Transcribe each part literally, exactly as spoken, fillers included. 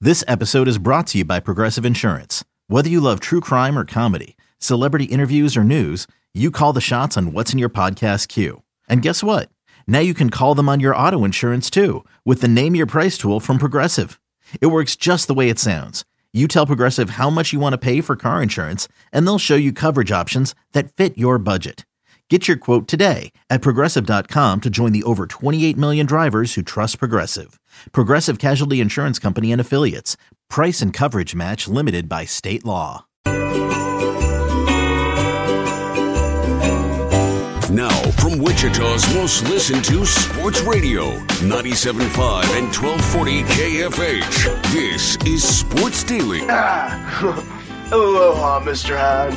This episode is brought to you by Progressive Insurance. Whether you love true crime or comedy, celebrity interviews or news, you call the shots on what's in your podcast queue. And guess what? Now you can call them on your auto insurance too with the Name Your Price tool from Progressive. It works just the way it sounds. You tell Progressive how much you want to pay for car insurance, and they'll show you coverage options that fit your budget. Get your quote today at Progressive dot com to join the over twenty-eight million drivers who trust Progressive. Progressive Casualty Insurance Company and Affiliates. Price and coverage match limited by state law. Now, from Wichita's most listened to sports radio, ninety-seven point five and twelve forty K F H, this is Sports Daily. Ah, aloha, Mister Hahn.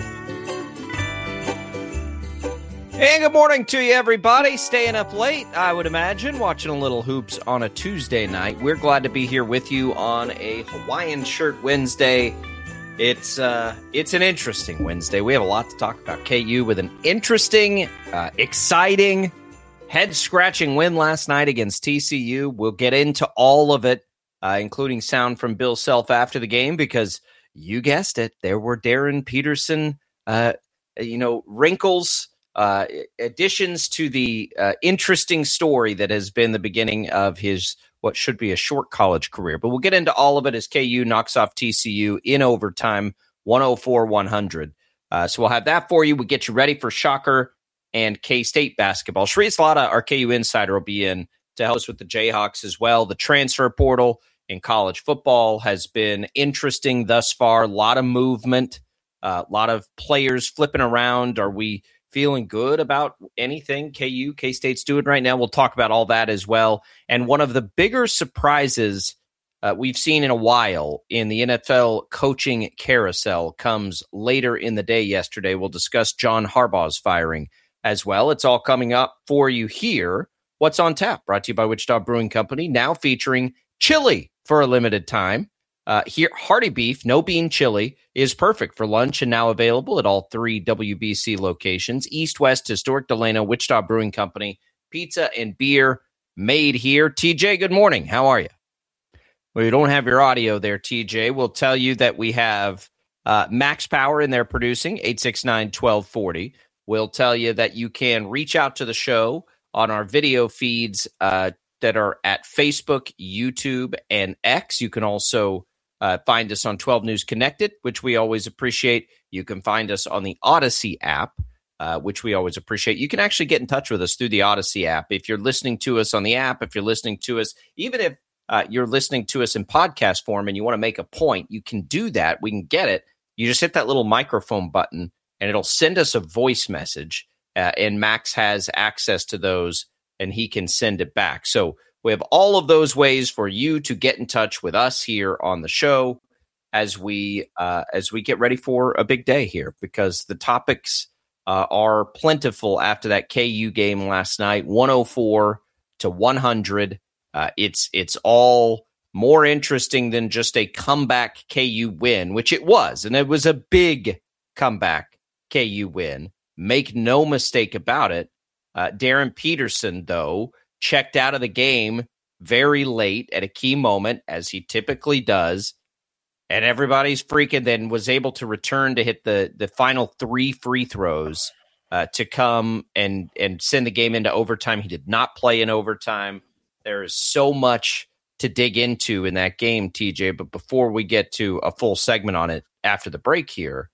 And good morning to you, everybody. Staying up late, I would imagine, watching a little hoops on a Tuesday night. We're glad to be here with you on a Hawaiian Shirt Wednesday. It's uh, it's an interesting Wednesday. We have a lot to talk about. K U with an interesting, uh, exciting, head-scratching win last night against T C U. We'll get into all of it, uh, including sound from Bill Self after the game, because you guessed it, there were Darren Peterson, uh, you know, wrinkles, uh, additions to the uh, interesting story that has been the beginning of his what should be a short college career. But we'll get into all of it as K U knocks off T C U in overtime, one oh four one hundred. Uh, so we'll have that for you. We'll get you ready for Shocker and K-State basketball. Sri Salata, our K U insider, will be in to help us with the Jayhawks as well. The transfer portal in college football has been interesting thus far. A lot of movement, a uh, lot of players flipping around. Are we feeling good about anything K U, K-State's doing right now? We'll talk about all that as well. And one of the bigger surprises uh, we've seen in a while in the N F L coaching carousel comes later in the day yesterday. We'll discuss John Harbaugh's firing as well. It's all coming up for you here. What's on Tap? Brought to you by Wichita Brewing Company, now featuring chili for a limited time. Uh, here, Hearty Beef, no bean chili, is perfect for lunch and now available at all three W B C locations. East, West, Historic Delano, Wichita Brewing Company, pizza and beer made here. T J, good morning. How are you? Well, you don't have your audio there, T J. We'll tell you that we have uh, Max Power in there producing, eight six nine, one two four zero. We'll tell you that you can reach out to the show on our video feeds uh, that are at Facebook, YouTube, and X. You can also Uh, find us on twelve News Connected, which we always appreciate. You can find us on the Odyssey app, uh, which we always appreciate. You can actually get in touch with us through the Odyssey app. If you're listening to us on the app, if you're listening to us, even if uh, you're listening to us in podcast form and you want to make a point, you can do that. We can get it. You just hit that little microphone button and it'll send us a voice message. Uh, and Max has access to those and he can send it back. So we have all of those ways for you to get in touch with us here on the show as we uh, as we get ready for a big day here, because the topics uh, are plentiful after that K U game last night, one oh four to one hundred. Uh, it's it's all more interesting than just a comeback K U win, which it was, and it was a big comeback K U win. Make no mistake about it. Uh, Darren Peterson, though, checked out of the game very late at a key moment, as he typically does, and everybody's freaking, then was able to return to hit the, the final three free throws uh, to come and, and send the game into overtime. He did not play in overtime. There is so much to dig into in that game, T J, but before we get to a full segment on it after the break here,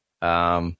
um,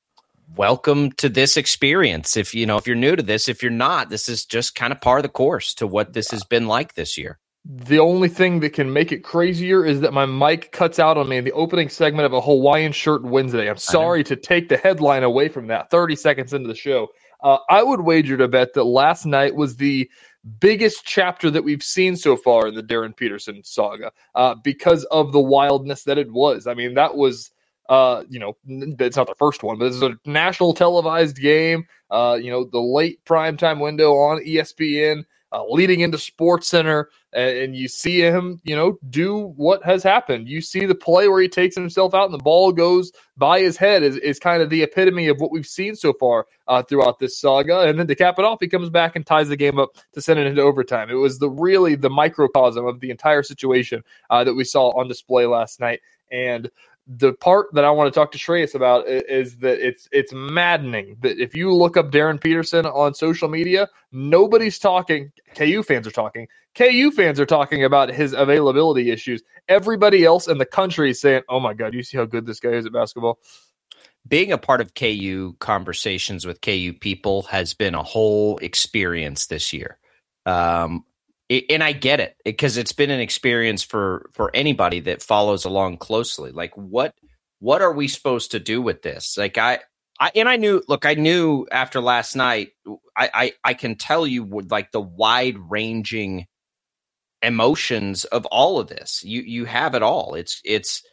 welcome to this experience. If you know, if you're new to this, if you're not, this is just kind of par of the course to what this has been like this year. The only thing that can make it crazier is that my mic cuts out on me in the opening segment of a Hawaiian Shirt Wednesday. I'm sorry to take the headline away from that thirty seconds into the show. Uh, I would wager to bet that last night was the biggest chapter that we've seen so far in the Darren Peterson saga uh, because of the wildness that it was. I mean, that was Uh, you know, it's not the first one, but this is a national televised game. Uh, you know, the late primetime window on E S P N. uh, leading into Sports Center, and, and you see him, you know, do what has happened. You see the play where he takes himself out and the ball goes by his head is, is kind of the epitome of what we've seen so far uh, throughout this saga. And then to cap it off, he comes back and ties the game up to send it into overtime. It was the really the microcosm of the entire situation uh, that we saw on display last night. And the part that I want to talk to Shreyas about is, is that it's it's maddening that if you look up Darren Peterson on social media, nobody's talking. K U fans are talking. K U fans are talking about his availability issues. Everybody else in the country is saying, oh, my God, you see how good this guy is at basketball? Being a part of K U conversations with K U people has been a whole experience this year. Um And I get it because it's been an experience for, for anybody that follows along closely. Like, what what are we supposed to do with this? Like, I, I and I knew. Look, I knew after last night. I, I, I can tell you like the wide ranging emotions of all of this. You you have it all. It's it's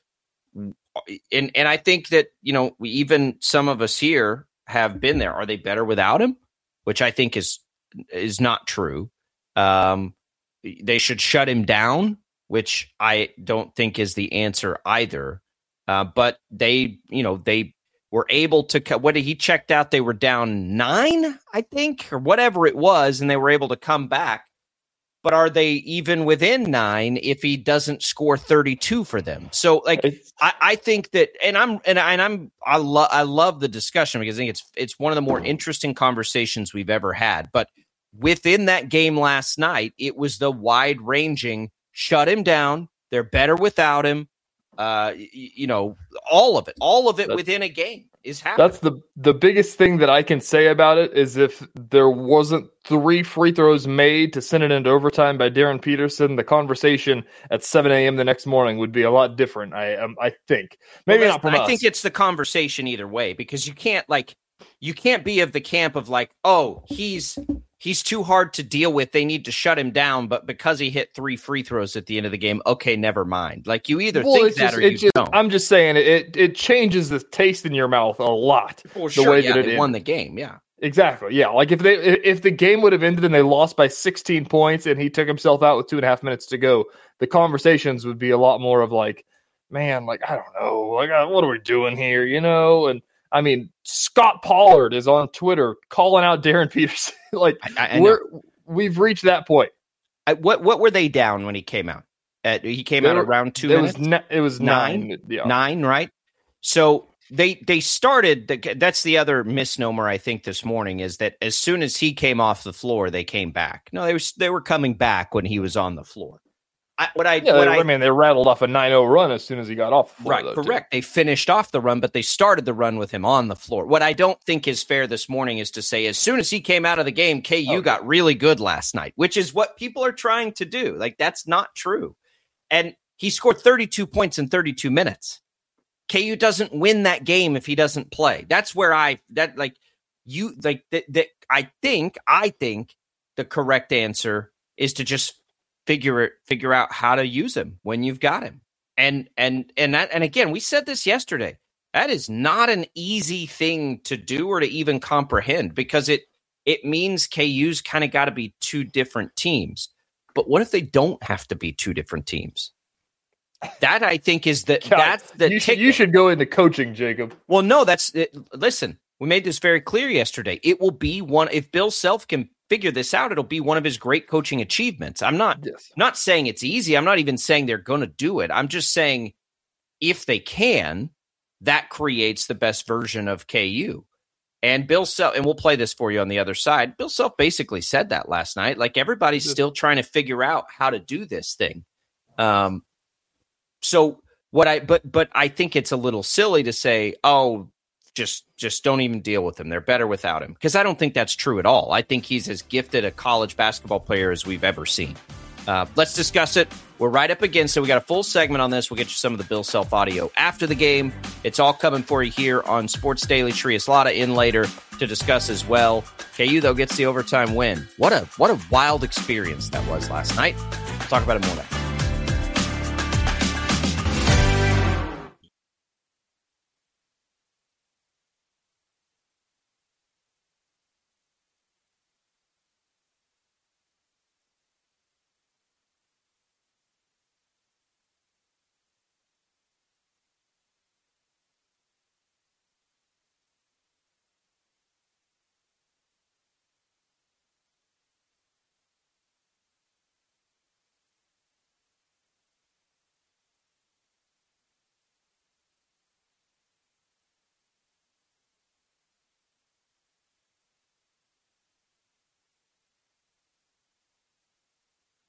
and and I think that you know we, even some of us here have been there. Are they better without him? Which I think is is not true. Um, They should shut him down, which I don't think is the answer either. Uh, but they, you know, they were able to – what did he checked out? They were down nine, I think, or whatever it was, and they were able to come back. But are they even within nine if he doesn't score thirty-two for them? So, like, I, I think that – and I'm and, I, and I'm I love I love the discussion because I think it's it's one of the more interesting conversations we've ever had. But – within that game last night, it was the wide-ranging, shut him down, they're better without him, uh, you, you know, all of it. All of it that's, within a game is happening. That's the, the biggest thing that I can say about it is if there wasn't three free throws made to send it into overtime by Darren Peterson, the conversation at seven a.m. the next morning would be a lot different, I um, I think. Maybe well, not from I us. think it's the conversation either way because you can't, like, you can't be of the camp of, like, oh, he's – He's too hard to deal with. They need to shut him down, but because he hit three free throws at the end of the game, okay, never mind. Like you either well, think that just, or you just, don't. I'm just saying it it changes the taste in your mouth a lot. Well, the sure, way yeah, that it they ended. won the game, yeah. Exactly, yeah. Like if they if the game would have ended and they lost by sixteen points and he took himself out with two and a half minutes to go, the conversations would be a lot more of like, man, like I don't know, like what are we doing here, you know? And I mean, Scott Pollard is on Twitter calling out Darren Peterson. like I, I we're know. We've reached that point. I, what what were they down when he came out? At, he came they out were, around two it minutes. Was ne- it was nine, nine, yeah. nine, right? So they they started. The, that's the other misnomer I think this morning is that as soon as he came off the floor, they came back. No, they were they were coming back when he was on the floor. I, what I, yeah, what they, I, I mean, they rattled off a nine oh run as soon as he got off the floor. Right, though, correct. Too. They finished off the run, but they started the run with him on the floor. What I don't think is fair this morning is to say as soon as he came out of the game, K U okay. got really good last night, which is what people are trying to do. Like, that's not true. And he scored thirty-two points in thirty-two minutes. K U doesn't win that game if he doesn't play. That's where I, that like, you, like, that, that I think, I think the correct answer is to just figure it, figure out how to use him when you've got him. And, and, and that, and again, we said this yesterday, that is not an easy thing to do or to even comprehend because it, it means K U's kind of got to be two different teams. But what if they don't have to be two different teams? That I think is the, God, that's the you should, you should go into coaching, Jacob. Well, no, that's it. Listen, we made this very clear yesterday. It will be one, if Bill Self can figure this out, it'll be one of his great coaching achievements. I'm not yes. not saying it's easy. I'm not even saying they're going to do it. I'm just saying if they can, that creates the best version of K U. And Bill Self, and we'll play this for you on the other side. Bill Self basically said that last night. Like everybody's still trying to figure out how to do this thing. Um, so what I, but but I think it's a little silly to say, oh, Just just don't even deal with him. They're better without him. Because I don't think that's true at all. I think he's as gifted a college basketball player as we've ever seen. Uh, let's discuss it. We're right up against it. We got a full segment on this. We'll get you some of the Bill Self audio after the game. It's all coming for you here on Sports Daily. Shreyas Laddha in later to discuss as well. K U, though, gets the overtime win. What a, what a wild experience that was last night. We'll talk about it more next.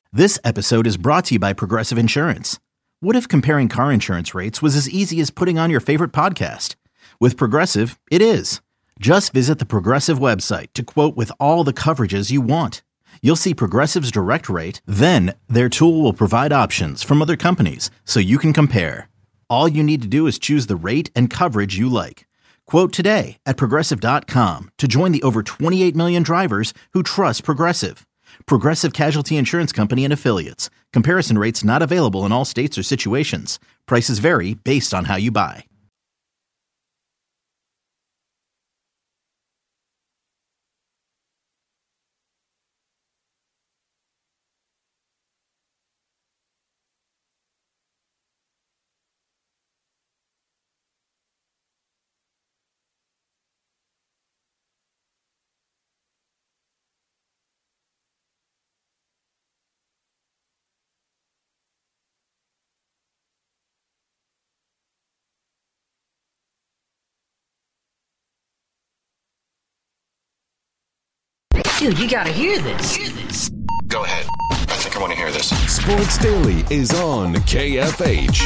This episode is brought to you by Progressive Insurance. What if comparing car insurance rates was as easy as putting on your favorite podcast? With Progressive, it is. Just visit the Progressive website to quote with all the coverages you want. You'll see Progressive's direct rate, then their tool will provide options from other companies so you can compare. All you need to do is choose the rate and coverage you like. Quote today at progressive dot com to join the over twenty-eight million drivers who trust Progressive. Progressive Casualty Insurance Company and Affiliates. Comparison rates not available in all states or situations. Prices vary based on how you buy. Dude, you gotta hear this. Hear this. Go ahead. I think I want to hear this. Sports Daily is on K F H.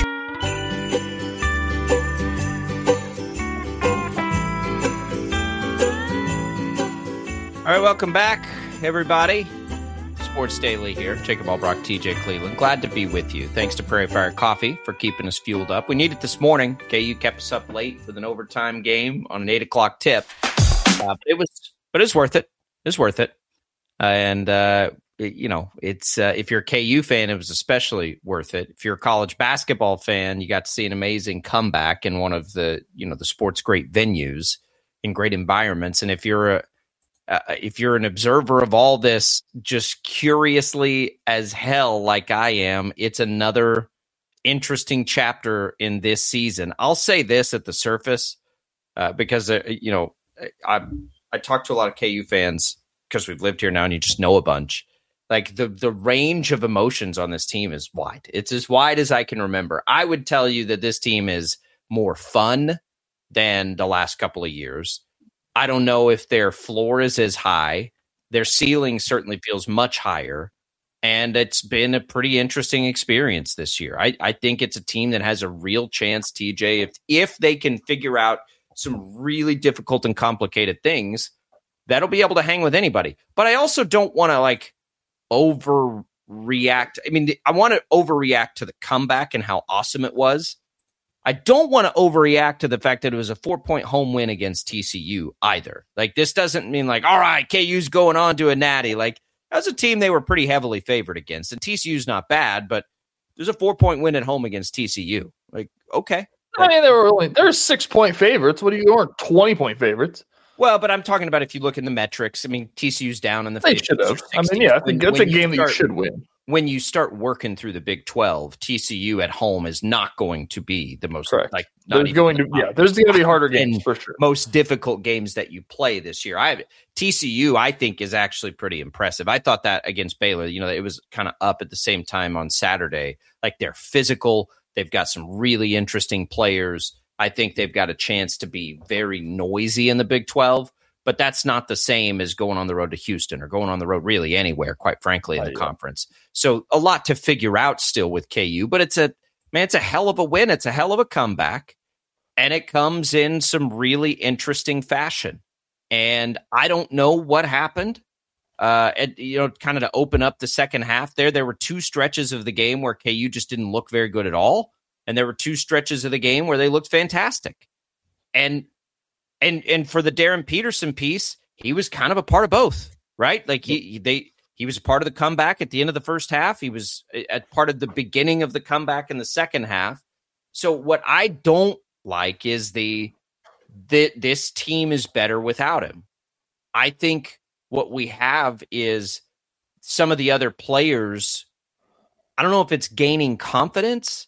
All right, welcome back, everybody. Sports Daily here. Jacob Albrock, T J Cleveland. Glad to be with you. Thanks to Prairie Fire Coffee for keeping us fueled up. We needed this morning. K U kept us up late with an overtime game on an eight o'clock tip. Uh, but it was, but it was worth it. It's worth it. Uh, and, uh, it, you know, it's uh, if you're a K U fan, it was especially worth it. If you're a college basketball fan, you got to see an amazing comeback in one of the, you know, the sport's great venues in great environments. And if you're a, uh, if you're an observer of all this, just curiously as hell, like I am, it's another interesting chapter in this season. I'll say this at the surface uh, because, uh, you know, I I talk to a lot of K U fans because we've lived here now and you just know a bunch. Like the, the range of emotions on this team is wide. It's as wide as I can remember. I would tell you that this team is more fun than the last couple of years. I don't know if their floor is as high. Their ceiling certainly feels much higher. And it's been a pretty interesting experience this year. I, I think it's a team that has a real chance, T J, if if they can figure out some really difficult and complicated things, that'll be able to hang with anybody. But I also don't want to like overreact. I mean, I want to overreact to the comeback and how awesome it was. I don't want to overreact to the fact that it was a four-point home win against T C U either. Like, this doesn't mean like, all right, K U's going on to a natty. Like, that was a team they were pretty heavily favored against. And T C U's not bad, but there's a four-point win at home against T C U. Like, okay. I mean, they were only they're six-point favorites. What do you want? twenty-point favorites. Well, but I'm talking about if you look in the metrics. I mean, T C U's down in the They should have. I mean, yeah, I think that's a game that you should win. When you start working through the Big twelve, T C U at home is not going to be the most Correct. like There's going to yeah, there's going to be harder games for sure. Most difficult games that you play this year. I T C U, I think, is actually pretty impressive. I thought that against Baylor, you know, it was kind of up at the same time on Saturday. Like, they're physical. They've got some really interesting players. I think they've got a chance to be very noisy in the Big twelve, but that's not the same as going on the road to Houston or going on the road really anywhere, quite frankly, in the oh, yeah. conference. So a lot to figure out still with K U, but it's a, man, it's a hell of a win. It's a hell of a comeback, and it comes in some really interesting fashion. And I don't know what happened. Uh, and, you know, kind of to open up the second half there, there were two stretches of the game where K U just didn't look very good at all. And there were two stretches of the game where they looked fantastic. And and and for the Darren Peterson piece, he was kind of a part of both, right? Like he they he was a part of the comeback at the end of the first half. He was a part of the beginning of the comeback in the second half. So what I don't like is the that this team is better without him. I think what we have is some of the other players. I don't know if it's gaining confidence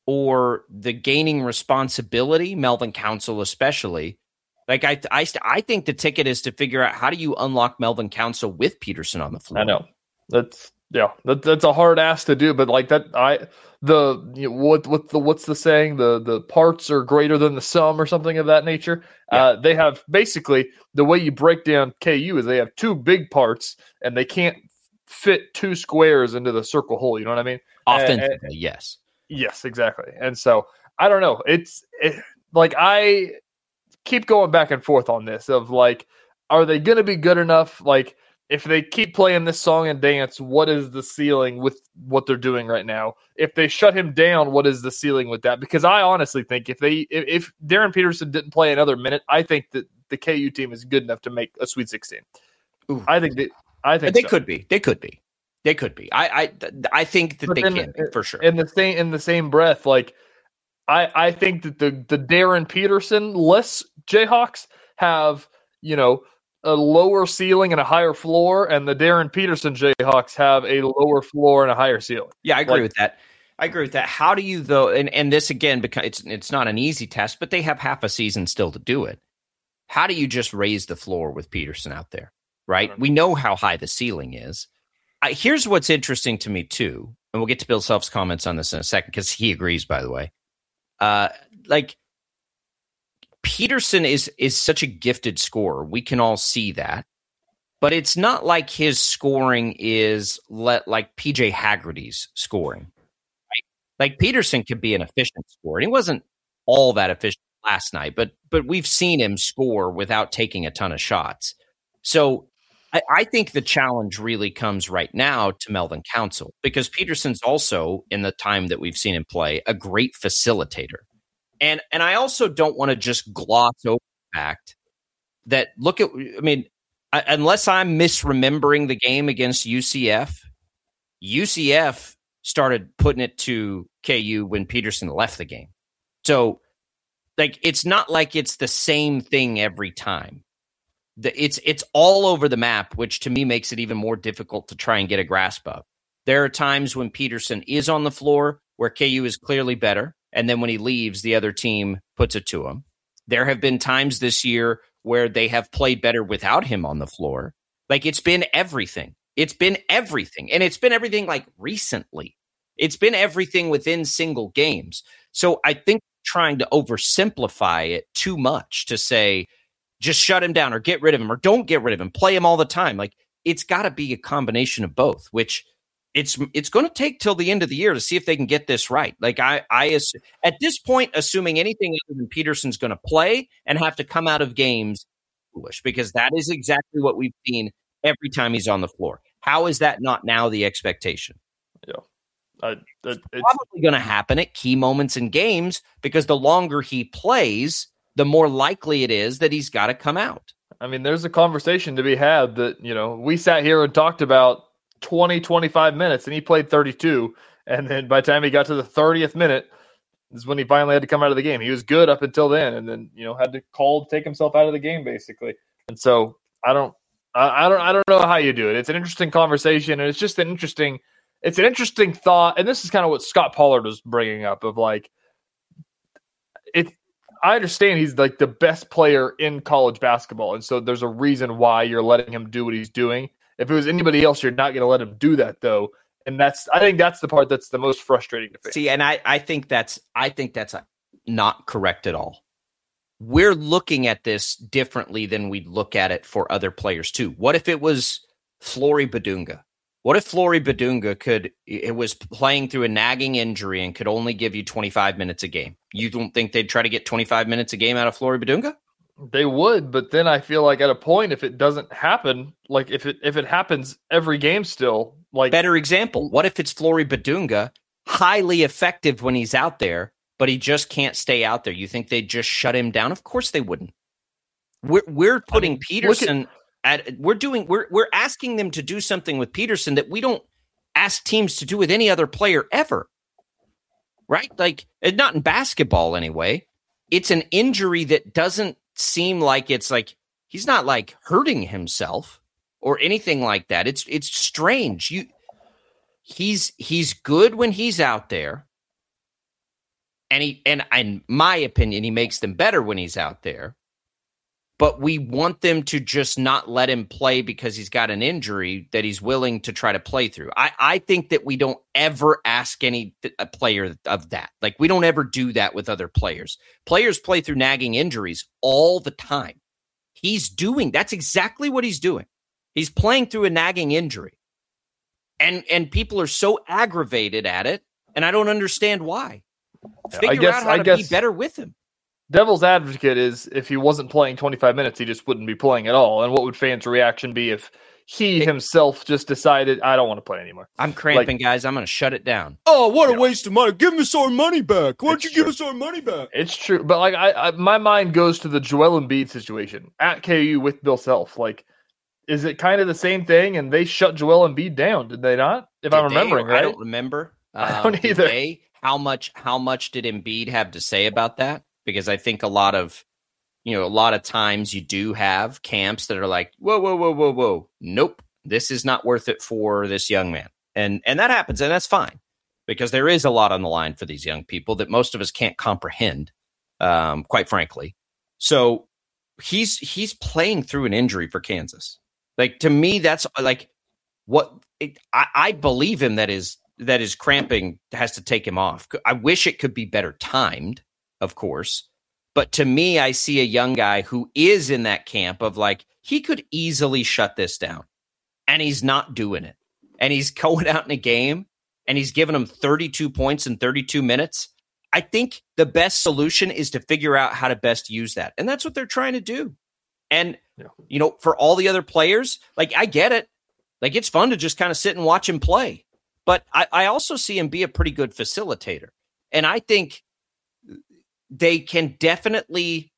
or the gaining responsibility, Melvin Council especially. Like, I, I, I think the ticket is to figure out how do you unlock Melvin Council with Peterson on the floor. I know that's yeah, that, that's a hard ask to do, but like that, I the you know, what what the what's the saying? The the parts are greater than the sum, or something of that nature. Yeah. Uh, they have basically the way you break down K U is they have two big parts, and they can't fit two squares into the circle hole. You know what I mean? Offensively, and, and, yes. Yes, exactly. And so I don't know. It's it, like I keep going back and forth on this of like, are they going to be good enough? Like, if they keep playing this song and dance, what is the ceiling with what they're doing right now? If they shut him down, what is the ceiling with that? Because I honestly think if they if, if Darren Peterson didn't play another minute, I think that the K U team is good enough to make a Sweet sixteen. Ooh. I think that I think they so. could be. They could be. They could be. I I I think that but they then, can be, for sure. In the same in the same breath, like I I think that the the Darren Peterson less Jayhawks have, you know, a lower ceiling and a higher floor, and the Darren Peterson Jayhawks have a lower floor and a higher ceiling. Yeah, I agree like, with that. I agree with that. How do you though? And and this again, because it's it's not an easy test, but they have half a season still to do it. How do you just raise the floor with Peterson out there? Right? We know how high the ceiling is. I, here's what's interesting to me too, and we'll get to Bill Self's comments on this in a second because he agrees. By the way, uh, like. Peterson is is such a gifted scorer. We can all see that. But it's not like his scoring is let, like P J Haggerty's scoring. Right? Like Peterson could be an efficient scorer. And he wasn't all that efficient last night, but but we've seen him score without taking a ton of shots. So I, I think the challenge really comes right now to Melvin Council, because Peterson's also, in the time that we've seen him play, a great facilitator. And and I also don't want to just gloss over the fact that, look at, I mean, I, unless I'm misremembering the game against U C F, U C F started putting it to K U when Peterson left the game. So, like, it's not like it's the same thing every time. The, it's it's all over the map, which to me makes it even more difficult to try and get a grasp of. There are times when Peterson is on the floor where K U is clearly better. And then when he leaves, the other team puts it to him. There have been times this year where they have played better without him on the floor. Like, it's been everything. It's been everything. And it's been everything like recently. It's been everything within single games. So I think trying to oversimplify it too much to say, just shut him down or get rid of him or don't get rid of him, play him all the time. Like, it's got to be a combination of both, which It's it's going to take till the end of the year to see if they can get this right. Like I, I at this point, assuming anything other than Peterson's going to play and have to come out of games, foolish, because that is exactly what we've seen every time he's on the floor. How is that not now the expectation? Yeah, I, it, it's probably going to happen at key moments in games, because the longer he plays, the more likely it is that he's got to come out. I mean, there's a conversation to be had that, you know, we sat here and talked about twenty, twenty-five minutes, and he played thirty-two. And then by the time he got to the thirtieth minute is when he finally had to come out of the game. He was good up until then, and then, you know, had to call, take himself out of the game, basically. And so I don't, I, I don't, I don't know how you do it. It's an interesting conversation, and it's just an interesting, it's an interesting thought. And this is kind of what Scott Pollard was bringing up of like, it, I understand he's like the best player in college basketball. And so there's a reason why you're letting him do what he's doing. If it was anybody else, you're not going to let him do that, though. And that's, I think that's the part that's the most frustrating to face. See, and I, I think that's, I think that's not correct at all. We're looking at this differently than we'd look at it for other players too. What if it was Flory Badunga? What if Flory Badunga could, it was playing through a nagging injury and could only give you twenty-five minutes a game? You don't think they'd try to get twenty-five minutes a game out of Flory Badunga? They would, but then I feel like at a point, if it doesn't happen, like if it if it happens every game still, like better example, what if it's Flory Badunga, highly effective when he's out there, but he just can't stay out there? You think they'd just shut him down? Of course they wouldn't. We're we're putting I mean, Peterson at, at we're doing we're we're asking them to do something with Peterson that we don't ask teams to do with any other player ever. Right? Like, not in basketball anyway. It's an injury that doesn't seem like it's like he's not like hurting himself or anything like that. It's it's strange. You he's he's good when he's out there. And he and in my opinion, he makes them better when he's out there. But we want them to just not let him play because he's got an injury that he's willing to try to play through. I, I think that we don't ever ask any a player of that. Like, we don't ever do that with other players. Players play through nagging injuries all the time. He's doing, that's exactly what he's doing. He's playing through a nagging injury. And and people are so aggravated at it, and I don't understand why. Figure I guess, out how I to guess be better with him. Devil's advocate is if he wasn't playing twenty-five minutes, he just wouldn't be playing at all. And what would fans' reaction be if he himself just decided, I don't want to play anymore? I'm cramping, Like, guys. I'm going to shut it down. Oh, what a Yeah. waste of money. Give us our money back. Why don't It's you give true. us our money back? It's true. But like I, I my mind goes to the Joel Embiid situation at K U with Bill Self. Like, is it kind of the same thing? And they shut Joel Embiid down, did they not? If Did I'm they, remembering or right. I don't remember. I don't Um, did either. they? How much? How much did Embiid have to say about that? Because I think a lot of, you know, a lot of times you do have camps that are like, whoa, whoa, whoa, whoa, whoa, nope, this is not worth it for this young man, and and that happens, and that's fine because there is a lot on the line for these young people that most of us can't comprehend, um, quite frankly. So he's he's playing through an injury for Kansas. Like, to me, that's like what it, I, I believe him that is that is cramping has to take him off. I wish it could be better timed, of course. But to me, I see a young guy who is in that camp of like, he could easily shut this down. And he's not doing it. And he's going out in a game and he's giving them thirty-two points in thirty-two minutes. I think the best solution is to figure out how to best use that. And that's what they're trying to do. And, Yeah. you know, for all the other players, like, I get it. Like, it's fun to just kind of sit and watch him play. But I, I also see him be a pretty good facilitator. And I think they can definitely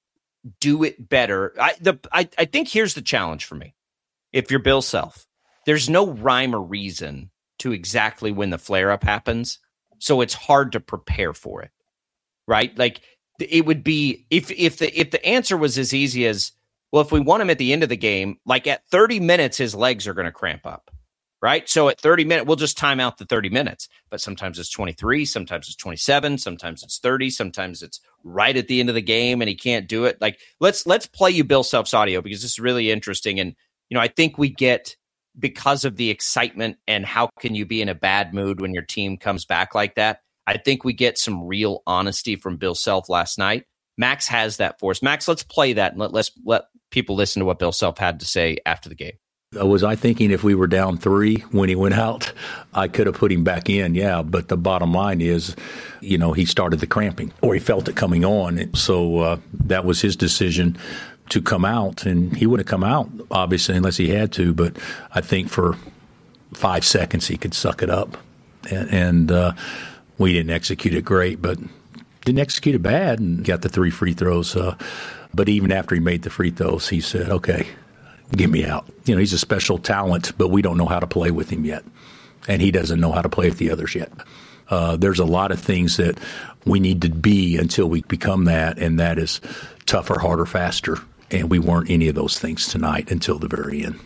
do it better. I, the, I, I think here's the challenge for me. If you're Bill Self, there's no rhyme or reason to exactly when the flare-up happens. So it's hard to prepare for it, right? Like, it would be, if if the if the answer was as easy as, well, if we want him at the end of the game, like at thirty minutes, his legs are going to cramp up, right? So at thirty minutes, we'll just time out the thirty minutes. But sometimes it's twenty-three, sometimes it's twenty-seven, sometimes it's thirty, sometimes it's right at the end of the game and he can't do it. Like, let's let's play you Bill Self's audio because this is really interesting. And, you know, I think we get, because of the excitement and how can you be in a bad mood when your team comes back like that, I think we get some real honesty from Bill Self last night. Max has that for us. Max, let's play that and let, let's let people listen to what Bill Self had to say after the game. Was I thinking if we were down three when he went out, I could have put him back in, yeah. But the bottom line is, you know, he started the cramping or he felt it coming on. So uh, that was his decision to come out. And he would have come out, obviously, unless he had to. But I think for five seconds he could suck it up. And, and uh, we didn't execute it great, but didn't execute it bad and got the three free throws. Uh, but even after he made the free throws, he said, okay, get me out. You know, he's a special talent, but we don't know how to play with him yet. And he doesn't know how to play with the others yet. Uh, there's a lot of things that we need to be until we become that, and that is tougher, harder, faster. And we weren't any of those things tonight until the very end.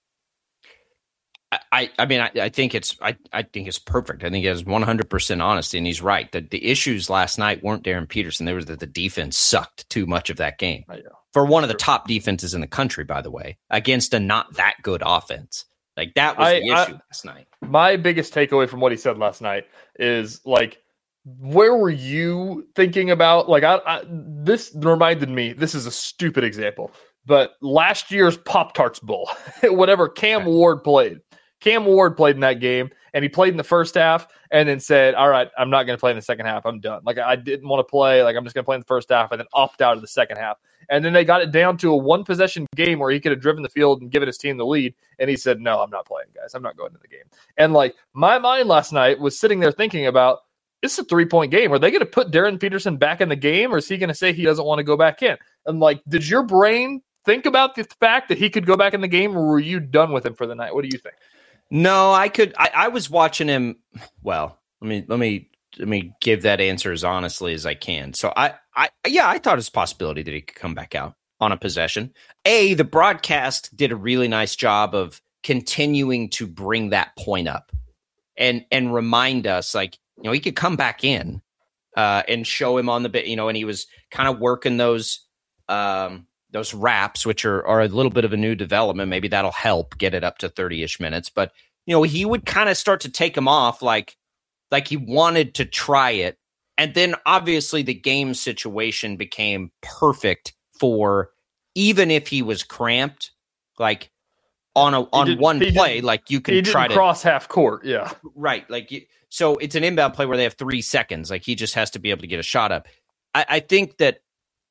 I, I mean, I, I think it's I, I think it's perfect. I think he has one hundred percent honesty, and he's right. The, the issues last night weren't Darren Peterson. They were that the defense sucked too much of that game. I know. For one of the top defenses in the country, by the way, against a not that good offense. Like, that was I- the I- issue last night. My biggest takeaway from what he said last night is, like, where were you thinking about? Like, I, I this reminded me, this is a stupid example, but last year's Pop-Tarts Bowl, whatever Cam Ward played. Cam Ward played in that game, and he played in the first half and then said, all right, I'm not going to play in the second half. I'm done. Like, I didn't want to play. Like, I'm just going to play in the first half and then opt out of the second half. And then they got it down to a one-possession game where he could have driven the field and given his team the lead. And he said, no, I'm not playing, guys. I'm not going to the game. And, like, my mind last night was sitting there thinking about, this is a three-point game. Are they going to put Darren Peterson back in the game, or is he going to say he doesn't want to go back in? And, like, did your brain think about the fact that he could go back in the game, or were you done with him for the night? What do you think? No, I could. I, I was watching him. Well, let me let me let me give that answer as honestly as I can. So I, I yeah, I thought it's a possibility that he could come back out on a possession. A, the broadcast did a really nice job of continuing to bring that point up and and remind us, like, you know, he could come back in uh, and show him on the bit, you know, and he was kind of working those um, those wraps, which are, are a little bit of a new development. Maybe that'll help get it up to thirty-ish minutes. But, you know, he would kind of start to take him off like, like he wanted to try it. And then obviously the game situation became perfect for, even if he was cramped, like, on a on did, one play, like you can he try didn't to cross half court. Yeah, right. Like you, so, it's an inbound play where they have three seconds. Like he just has to be able to get a shot up. I, I think that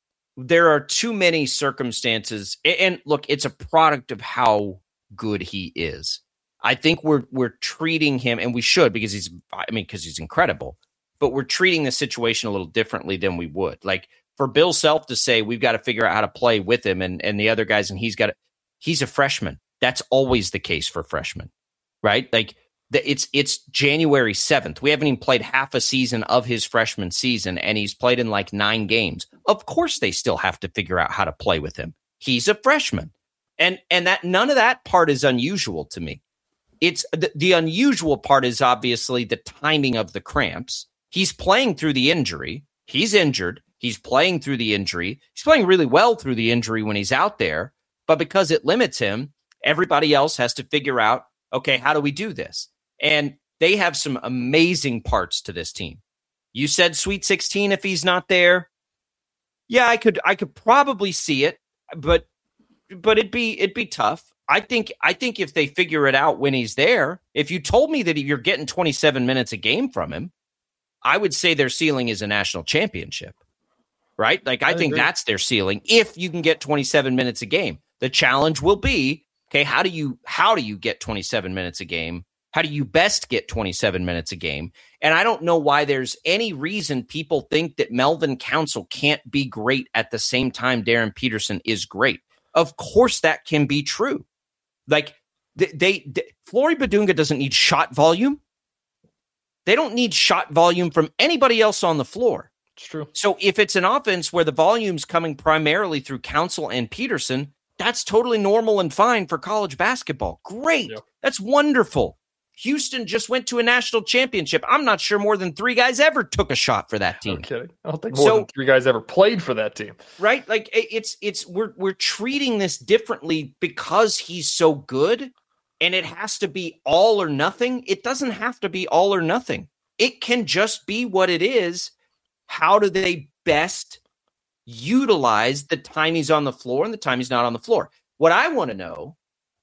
there are too many circumstances, and, and look, it's a product of how good he is. I think we're we're treating him, and we should because he's, I mean, because he's incredible. But we're treating the situation a little differently than we would. Like for Bill Self to say we've got to figure out how to play with him and, and the other guys, and he's got to, he's a freshman. That's always the case for freshmen, right? Like the, it's it's January seventh. We haven't even played half a season of his freshman season, and he's played in like nine games. Of course, they still have to figure out how to play with him. He's a freshman, and and that none of that part is unusual to me. It's the, the unusual part is obviously the timing of the cramps. He's playing through the injury. He's injured. He's playing through the injury. He's playing really well through the injury when he's out there. But because it limits him, everybody else has to figure out, okay, how do we do this? And they have some amazing parts to this team. You said Sweet sixteen if he's not there. Yeah, I could I could probably see it, but but it'd be it'd be tough. I think I think if they figure it out when he's there, if you told me that you're getting twenty-seven minutes a game from him, I would say their ceiling is a national championship, right? Like, I, I think agree. That's their ceiling if you can get twenty-seven minutes a game. The challenge will be, okay, how do you how do you get twenty-seven minutes a game? How do you best get twenty-seven minutes a game? And I don't know why there's any reason people think that Melvin Council can't be great at the same time Darren Peterson is great. Of course that can be true. Like, they, they, they Flory Badunga doesn't need shot volume. They don't need shot volume from anybody else on the floor. It's true. So if it's an offense where the volume's coming primarily through Council and Peterson, that's totally normal and fine for college basketball. Great. Yeah. That's wonderful. Houston just went to a national championship. I'm not sure more than three guys ever took a shot for that team. No kidding. I don't think more so, than three guys ever played for that team. Right? Like it's it's we're we're treating this differently because he's so good. And it has to be all or nothing. It doesn't have to be all or nothing. It can just be what it is. How do they best utilize the time he's on the floor and the time he's not on the floor? What I want to know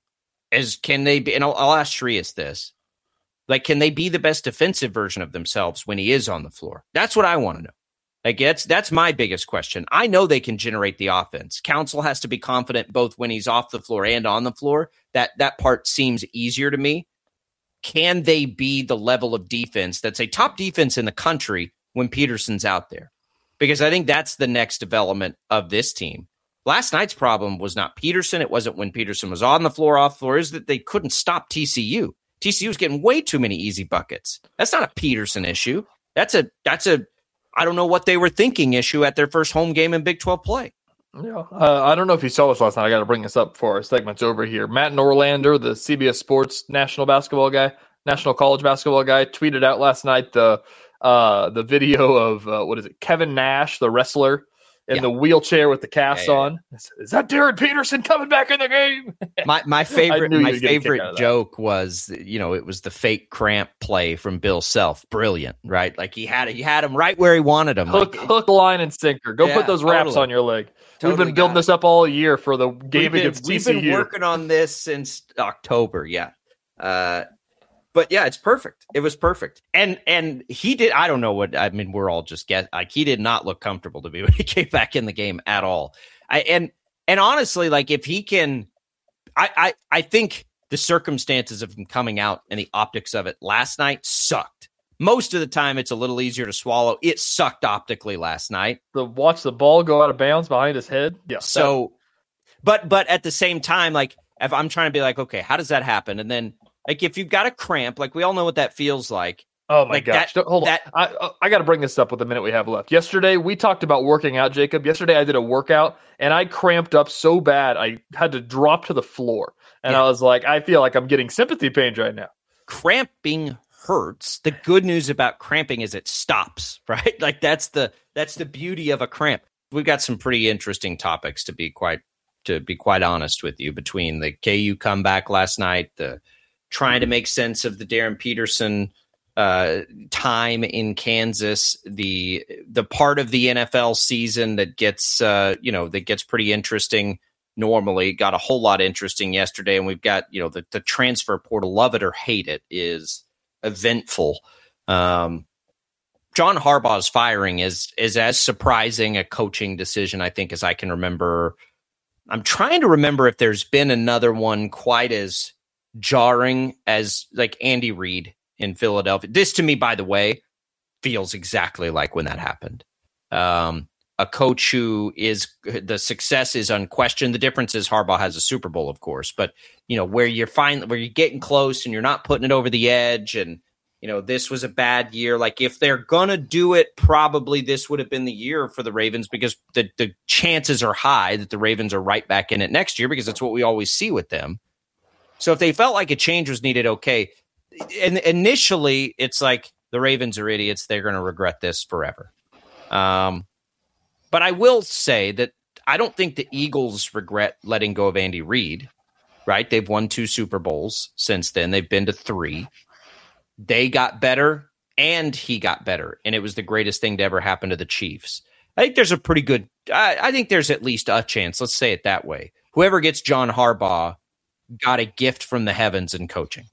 is, can they be, and I'll, I'll ask Shreas this, like, can they be the best defensive version of themselves when he is on the floor? That's what I want to know. Like, that's, that's my biggest question. I know they can generate the offense. Council has to be confident both when he's off the floor and on the floor. That that part seems easier to me. Can they be the level of defense that's a top defense in the country when Peterson's out there? Because I think that's the next development of this team. Last night's problem was not Peterson. It wasn't when Peterson was on the floor, off the floor. Is that they couldn't stop T C U. T C U was getting way too many easy buckets. That's not a Peterson issue. That's a that's a I don't know what they were thinking issue at their first home game in Big twelve play. Yeah, uh, I don't know if you saw this last night. I got to bring this up before our segment's over here. Matt Norlander, the C B S Sports national basketball guy, national college basketball guy, tweeted out last night the uh, the video of uh, what is it? Kevin Nash, the wrestler, in yeah. the wheelchair with the cast yeah, yeah, on. Yeah. Is that Darren Peterson coming back in the game? My my favorite my favorite joke was, you know, it was the fake cramp play from Bill Self. Brilliant, right? Like he had he had him right where he wanted him. Hook, like, hook, line, and sinker. Go yeah, put those wraps totally. on your leg. Totally We've been building this up all year for the game we've against been, T C U. We've been working on this since October, yeah. Uh, but yeah, it's perfect. It was perfect. And and he did, I don't know what, I mean, we're all just get like he did not look comfortable to me when he came back in the game at all. I and and honestly, like if he can, I I, I think the circumstances of him coming out and the optics of it last night sucked. Most of the time, it's a little easier to swallow. It sucked optically last night. The watch the ball go out of bounds behind his head. Yeah. So, but but at the same time, like if I'm trying to be like, okay, how does that happen? And then, like, if you've got a cramp, like we all know what that feels like. Oh my like gosh! That, Hold that, on, I I got to bring this up with the minute we have left. Yesterday we talked about working out, Jacob. Yesterday I did a workout and I cramped up so bad I had to drop to the floor, and yeah. I was like, I feel like I'm getting sympathy pains right now. Cramping hurts. The good news about cramping is it stops, right? Like that's the that's the beauty of a cramp. We've got some pretty interesting topics to be quite to be quite honest with you, between the K U comeback last night, the trying to make sense of the Darren Peterson uh, time in Kansas, the the part of the N F L season that gets uh, you know that gets pretty interesting normally. It got a whole lot interesting yesterday, and we've got, you know, the, the transfer portal, love it or hate it, is eventful. Um, John Harbaugh's firing is is as surprising a coaching decision, I think, as I can remember. I'm trying to remember if there's been another one quite as jarring as like Andy Reid in Philadelphia. This, to me, by the way, feels exactly like when that happened. Um, a coach who is the success is unquestioned. The difference is Harbaugh has a Super Bowl, of course, but you know, where you're fine, where you're getting close and you're not putting it over the edge. And, you know, this was a bad year. Like, if they're going to do it, probably this would have been the year for the Ravens, because the, the chances are high that the Ravens are right back in it next year, because that's what we always see with them. So if they felt like a change was needed, okay. And initially it's like, the Ravens are idiots. They're going to regret this forever. Um, but I will say that I don't think the Eagles regret letting go of Andy Reid, right? They've won two Super Bowls since then. They've been to three. They got better, and he got better, and it was the greatest thing to ever happen to the Chiefs. I think there's a pretty good I, I think there's at least a chance, let's say it that way. Whoever gets John Harbaugh got a gift from the heavens in coaching.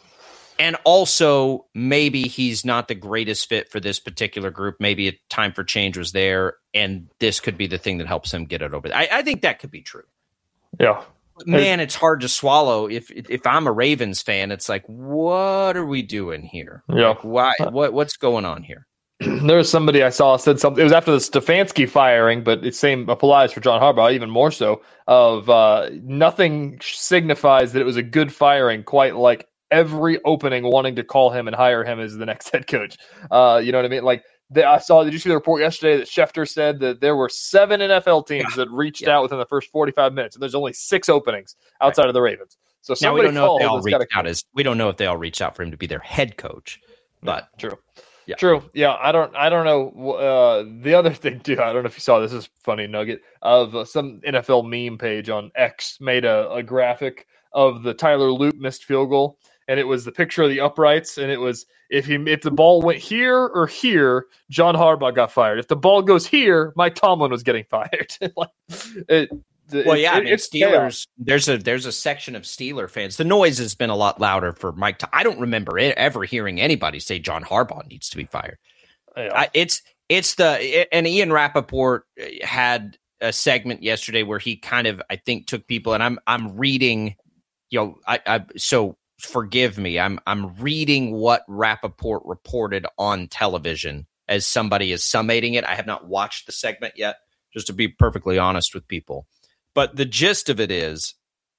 And also, maybe he's not the greatest fit for this particular group. Maybe a time for change was there, and this could be the thing that helps him get it over there. I, I think that could be true. Yeah. Man, it's hard to swallow. If if I'm a Ravens fan, it's like, what are we doing here? Yeah. Like, why? What what's going on here? There was somebody I saw said something. It was after the Stefanski firing, but the same applies for John Harbaugh, even more so. Of uh, nothing signifies that it was a good firing quite like every opening wanting to call him and hire him as the next head coach. Uh, you know what I mean? Like, they, I saw, did you see the report yesterday that Schefter said that there were seven N F L teams yeah. that reached yeah. out within the first forty-five minutes, and there's only six openings outside right. of the Ravens. So now we don't know if they all reached out as we don't know if they all reached out for him to be their head coach. But yeah, true, yeah. true, yeah. I don't, I don't know. Uh, the other thing too, I don't know if you saw this. This is a funny nugget of uh, some N F L meme page on X made a, a graphic of the Tyler Loop missed field goal. And it was the picture of the uprights, and it was if he if the ball went here or here, John Harbaugh got fired. If the ball goes here, Mike Tomlin was getting fired. like, it, well, it, yeah, it, I mean, it's Steelers. chaos. There's a there's a section of Steeler fans. The noise has been a lot louder for Mike. I don't remember ever hearing anybody say John Harbaugh needs to be fired. Yeah. I, it's it's the and Ian Rappaport had a segment yesterday where he kind of I think took people, and I'm I'm reading, you know, I, I so. Forgive me. I'm I'm reading what Rappaport reported on television as somebody is summating it. I have not watched the segment yet, just to be perfectly honest with people. But the gist of it is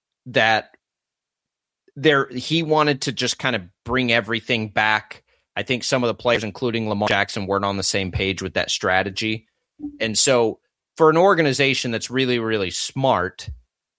that there he wanted to just kind of bring everything back. I think some of the players, including Lamar Jackson, weren't on the same page with that strategy. And so for an organization that's really, really smart,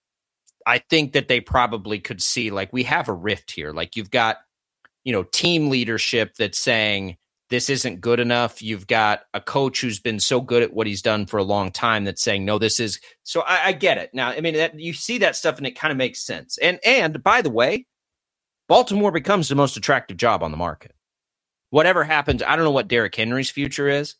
I think that they probably could see, like, we have a rift here. Like, you've got, you know, team leadership that's saying this isn't good enough. You've got a coach who's been so good at what he's done for a long time that's saying, no, this is. So I, I get it. Now, I mean, that, you see that stuff and it kind of makes sense. And, and by the way, Baltimore becomes the most attractive job on the market. Whatever happens, I don't know what Derrick Henry's future is,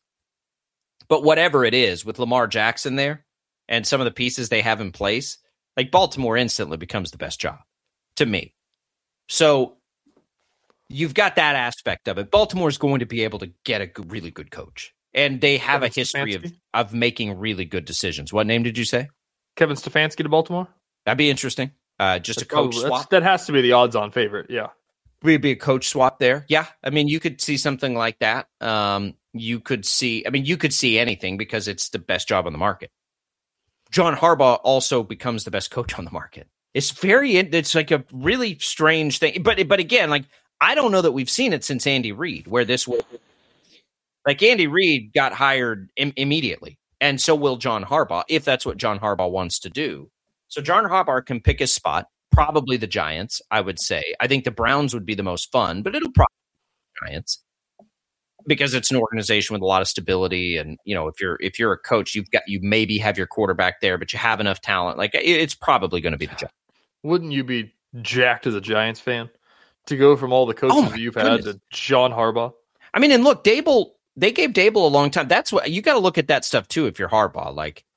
but whatever it is with Lamar Jackson there and some of the pieces they have in place, like, Baltimore instantly becomes the best job to me. So you've got that aspect of it. Baltimore is going to be able to get a good, really good coach. And they have Kevin a history of, of making really good decisions. What name did you say? Kevin Stefanski to Baltimore? That'd be interesting. Uh, just that's a coach probably, swap. That has to be the odds-on favorite, yeah. Would be a coach swap there. Yeah, I mean, you could see something like that. Um, you could see, I mean, you could see anything because it's the best job on the market. John Harbaugh also becomes the best coach on the market. It's very, it's like a really strange thing. But but again, like, I don't know that we've seen it since Andy Reid, where this was, like, Andy Reid got hired im- immediately. And so will John Harbaugh, if that's what John Harbaugh wants to do. So John Harbaugh can pick his spot, probably the Giants, I would say. I think the Browns would be the most fun, but it'll probably be the Giants, because it's an organization with a lot of stability. And, you know, if you're if you're a coach, you've got you maybe have your quarterback there, but you have enough talent. Like, it's probably going to be the Giants. Wouldn't you be jacked as a Giants fan to go from all the coaches oh that you've goodness. had to John Harbaugh? I mean, and look, Dable, they gave Dable a long time. That's what you got to look at that stuff too. If you're Harbaugh, like,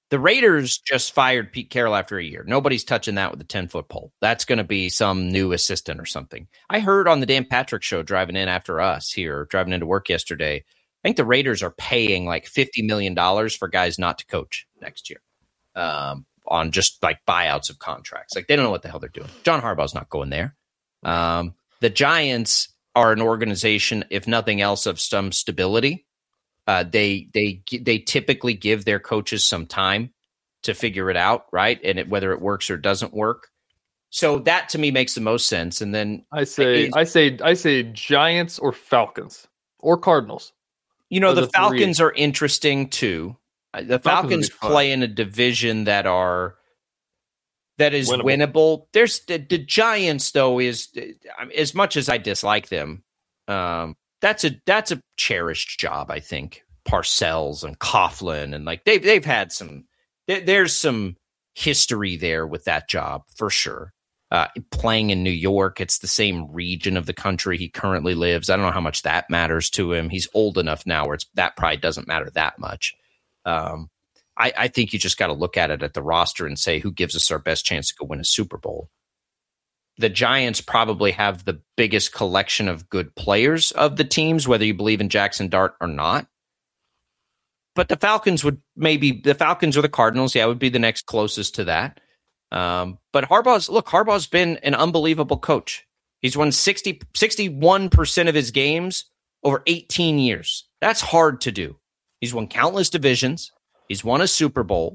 The Raiders just fired Pete Carroll after a year. Nobody's touching that with a ten-foot pole. That's going to be some new assistant or something. I heard on the Dan Patrick Show driving in after us here, driving into work yesterday, I think the Raiders are paying like fifty million dollars for guys not to coach next year um, on just like buyouts of contracts. Like they don't know what the hell they're doing. John Harbaugh's not going there. Um, the Giants are an organization, if nothing else, of some stability. Uh, they they they typically give their coaches some time to figure it out, right? And it, whether it works or doesn't work. So that to me makes the most sense. And then I say I say I say Giants or Falcons or Cardinals. You know, Those the are three. Falcons are interesting too. Uh, The Falcons Falcons would be fun. play in a division that are that is Winnable. winnable. There's the, the Giants, though, is I mean, as much as I dislike them. Um, that's a that's a cherished job, I think. Parcells and Coughlin and like they've they've had some. There, there's some history there with that job for sure. Uh, playing in New York, it's the same region of the country he currently lives. I don't know how much that matters to him. He's old enough now where it's, that probably doesn't matter that much. Um, I, I think you just got to look at it at the roster and say, who gives us our best chance to go win a Super Bowl? The Giants probably have the biggest collection of good players of the teams, whether you believe in Jackson Dart or not. But the Falcons would maybe, the Falcons or the Cardinals, yeah, would be the next closest to that. Um, but Harbaugh's, look, Harbaugh's been an unbelievable coach. He's won sixty, sixty-one percent of his games over eighteen years. That's hard to do. He's won countless divisions. He's won a Super Bowl.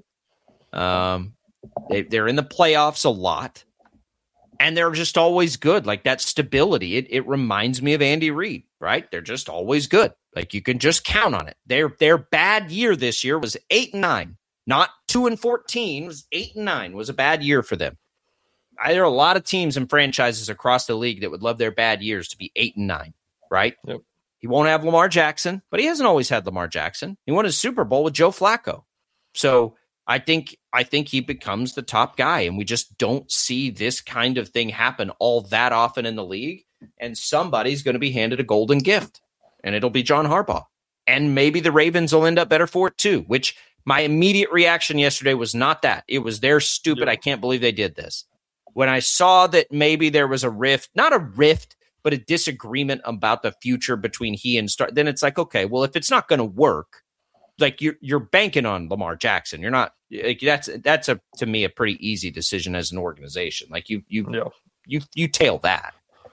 Um, they, they're in the playoffs a lot. And they're just always good. Like that stability. It, it reminds me of Andy Reid, right? They're just always good. Like you can just count on it. Their, their bad year this year was eight and nine. Not two and fourteen, it was eight and nine. It was a bad year for them. I, there are a lot of teams and franchises across the league that would love their bad years to be eight and nine, right? Yep. He won't have Lamar Jackson, but he hasn't always had Lamar Jackson. He won his Super Bowl with Joe Flacco. So I think I think he becomes the top guy, and we just don't see this kind of thing happen all that often in the league. And somebody's going to be handed a golden gift, and it'll be John Harbaugh. And maybe the Ravens will end up better for it too, which my immediate reaction yesterday was not that. It was they're stupid. Yeah. I can't believe they did this. When I saw that maybe there was a rift, not a rift, but a disagreement about the future between he and Star, then it's like, okay, well, if it's not going to work, like you're you're banking on Lamar Jackson. You're not like that's that's a to me a pretty easy decision as an organization. Like you you Yeah. you you tail that.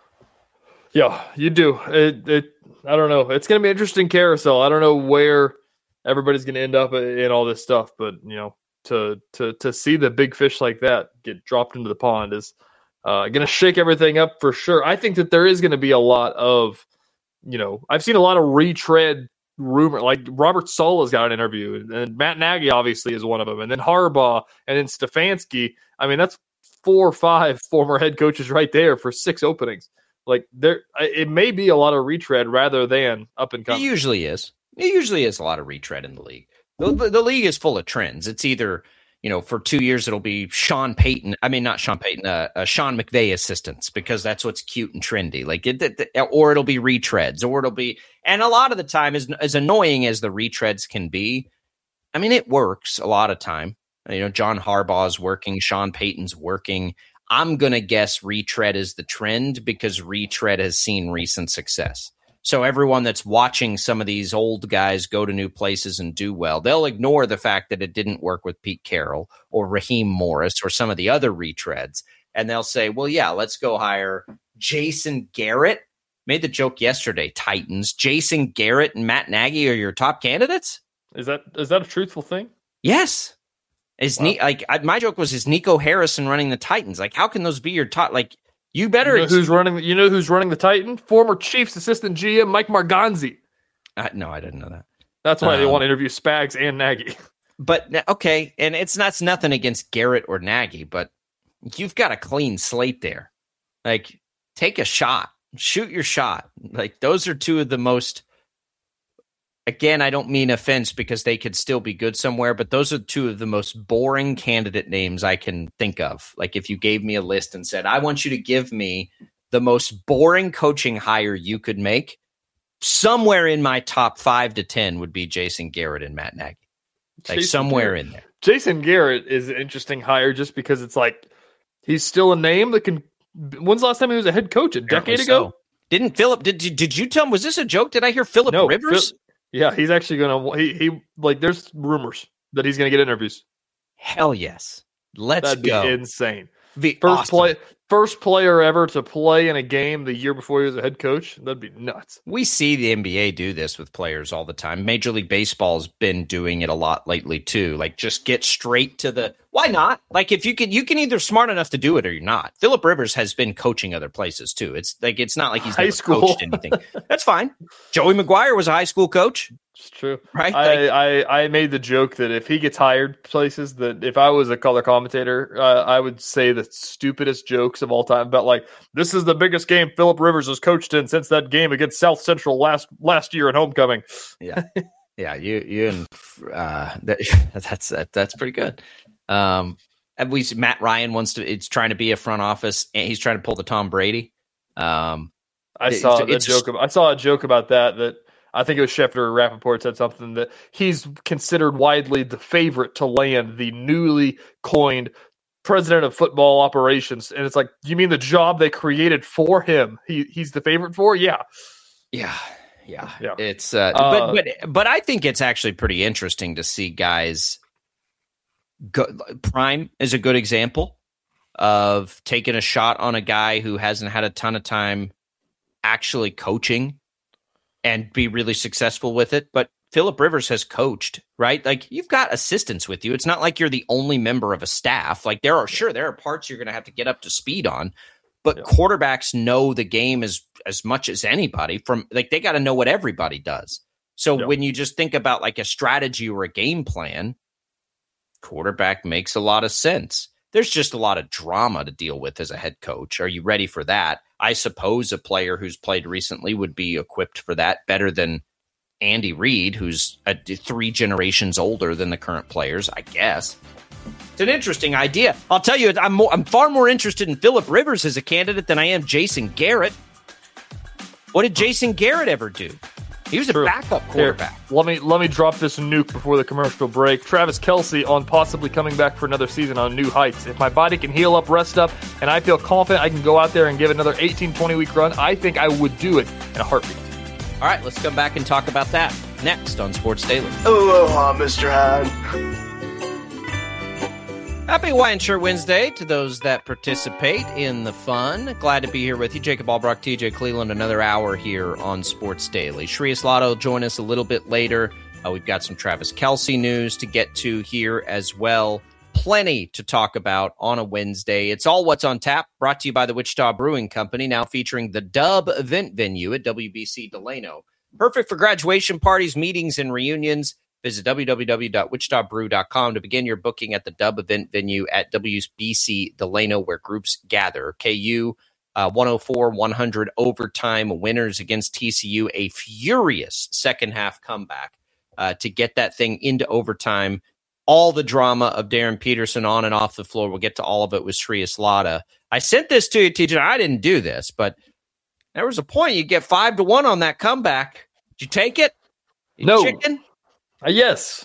Yeah, you do. It, it, I don't know. It's going to be an interesting carousel. I don't know where everybody's going to end up in all this stuff, but you know, to to to see the big fish like that get dropped into the pond is uh, going to shake everything up for sure. I think that there is going to be a lot of, you know, I've seen a lot of retread rumor. Like Robert Sala's got an interview, and Matt Nagy obviously is one of them, and then Harbaugh, and then Stefanski. I mean, that's four or five former head coaches right there for six openings. Like there, it may be a lot of retread rather than up and It coming. usually is. It usually is a lot of retread in the league. The, the, the league is full of trends. It's either, you know, for two years it'll be Sean Payton. I mean, not Sean Payton, uh, uh, Sean McVay assistants, because that's what's cute and trendy. Like, it, it, or it'll be retreads, or it'll be, and a lot of the time, as as annoying as the retreads can be, I mean, it works a lot of time. You know, John Harbaugh's working, Sean Payton's working. I'm going to guess retread is the trend because retread has seen recent success. So everyone that's watching some of these old guys go to new places and do well, they'll ignore the fact that it didn't work with Pete Carroll or Raheem Morris or some of the other retreads. And they'll say, well, yeah, let's go hire Jason Garrett. Made the joke yesterday, Titans. Jason Garrett and Matt Nagy are your top candidates? Is that is that a truthful thing? Yes. Is wow. Ni- like I, my joke was, is Nico Harrison running the Titans? Like, how can those be your top? Like, you better. You know who's running? You know who's running the Titan? Former Chiefs assistant G M Mike Marganzi. Uh, no, I didn't know that. That's why um, they want to interview Spags and Nagy. But okay, and it's not it's nothing against Garrett or Nagy, but you've got a clean slate there. Like, take a shot, shoot your shot. Like, those are two of the most. Again, I don't mean offense because they could still be good somewhere, but those are two of the most boring candidate names I can think of. Like, if you gave me a list and said, I want you to give me the most boring coaching hire you could make, somewhere in my top five to ten would be Jason Garrett and Matt Nagy. like Jason somewhere Garrett. in there. Jason Garrett is an interesting hire just because it's like he's still a name that can. When's the last time he was a head coach? A decade Apparently ago? so. Didn't Philip? Did you, did you tell him? Was this a joke? Did I hear Philip No, Rivers? Phil- yeah, he's actually gonna. He he like. There's rumors that he's gonna get interviews. Hell yes. Let's That'd go. be insane. Be First awesome. play, first player ever to play in a game the year before he was a head coach. That'd be nuts. We see the N B A do this with players all the time. Major League Baseball's been doing it a lot lately too. Like just get straight to the why not? Like if you can you can either smart enough to do it or you're not. Philip Rivers has been coaching other places too. It's like it's not like he's High never school. coached anything. That's fine. Joey Maguire was a high school coach. It's true. Right? I, Like- I, I made the joke that if he gets hired places, that if I was a color commentator, uh, I would say the stupidest jokes of all time about like, this is the biggest game Philip Rivers has coached in since that game against South Central last last year at homecoming. Yeah. Yeah, you you and uh that, that's that, that's pretty good. Um and we Matt Ryan wants to it's trying to be a front office and he's trying to pull the Tom Brady. Um I It- saw it's- a it's joke. About, I saw a joke about that. That I think it was Schefter or Rappaport said something that he's considered widely the favorite to land the newly coined president of football operations, and it's like, you mean the job they created for him? He he's the favorite for? Yeah, Yeah, yeah, Yeah. It's uh, Uh, but but but I think it's actually pretty interesting to see guys. Go, Prime is a good example of taking a shot on a guy who hasn't had a ton of time actually coaching and be really successful with it. But Philip Rivers has coached, right? Like you've got assistants with you. It's not like you're the only member of a staff. Like there are sure there are parts you're going to have to get up to speed on. But Yeah. quarterbacks know the game as as much as anybody. From like they got to know what everybody does. So Yeah. when you just think about like a strategy or a game plan, quarterback makes a lot of sense. There's just a lot of drama to deal with as a head coach. Are you ready for that? I suppose a player who's played recently would be equipped for that better than Andy Reid, who's a, three generations older than the current players, I guess. It's an interesting idea. I'll tell you, I'm more, I'm far more interested in Philip Rivers as a candidate than I am Jason Garrett. What did Jason Garrett ever do? He was a True. backup Here, quarterback. let me let me drop this nuke before the commercial break. Travis Kelce on possibly coming back for another season on new heights. If my body can heal up, rest up, and I feel confident I can go out there and give another eighteen, twenty week run, I think I would do it in a heartbeat. All right, let's come back and talk about that next on Sports Daily. Aloha, Mister Han. Happy Hawaiian Shirt Wednesday to those that participate in the fun. Glad to be here with you. Jacob Albrock, T J Cleveland, another hour here on Sports Daily. Shreyas Laddha will join us a little bit later. Uh, we've got some Travis Kelce news to get to here as well. Plenty to talk about on a Wednesday. It's all what's on tap, brought to you by the Wichita Brewing Company, now featuring the Dub event venue at W B C Delano. Perfect for graduation parties, meetings, and reunions. Visit w w w dot wichita brew dot com to begin your booking at the Dub event venue at W B C Delano, where groups gather. K U uh, one oh four one hundred overtime winners against T C U, a furious second half comeback uh, to get that thing into overtime. All the drama of Darren Peterson on and off the floor. We'll get to all of it with Shreyas Laddha. I sent this to you, T J. I didn't do this, but there was a point. You get five to one on that comeback. Did you take it? You No. chicken? Uh, yes,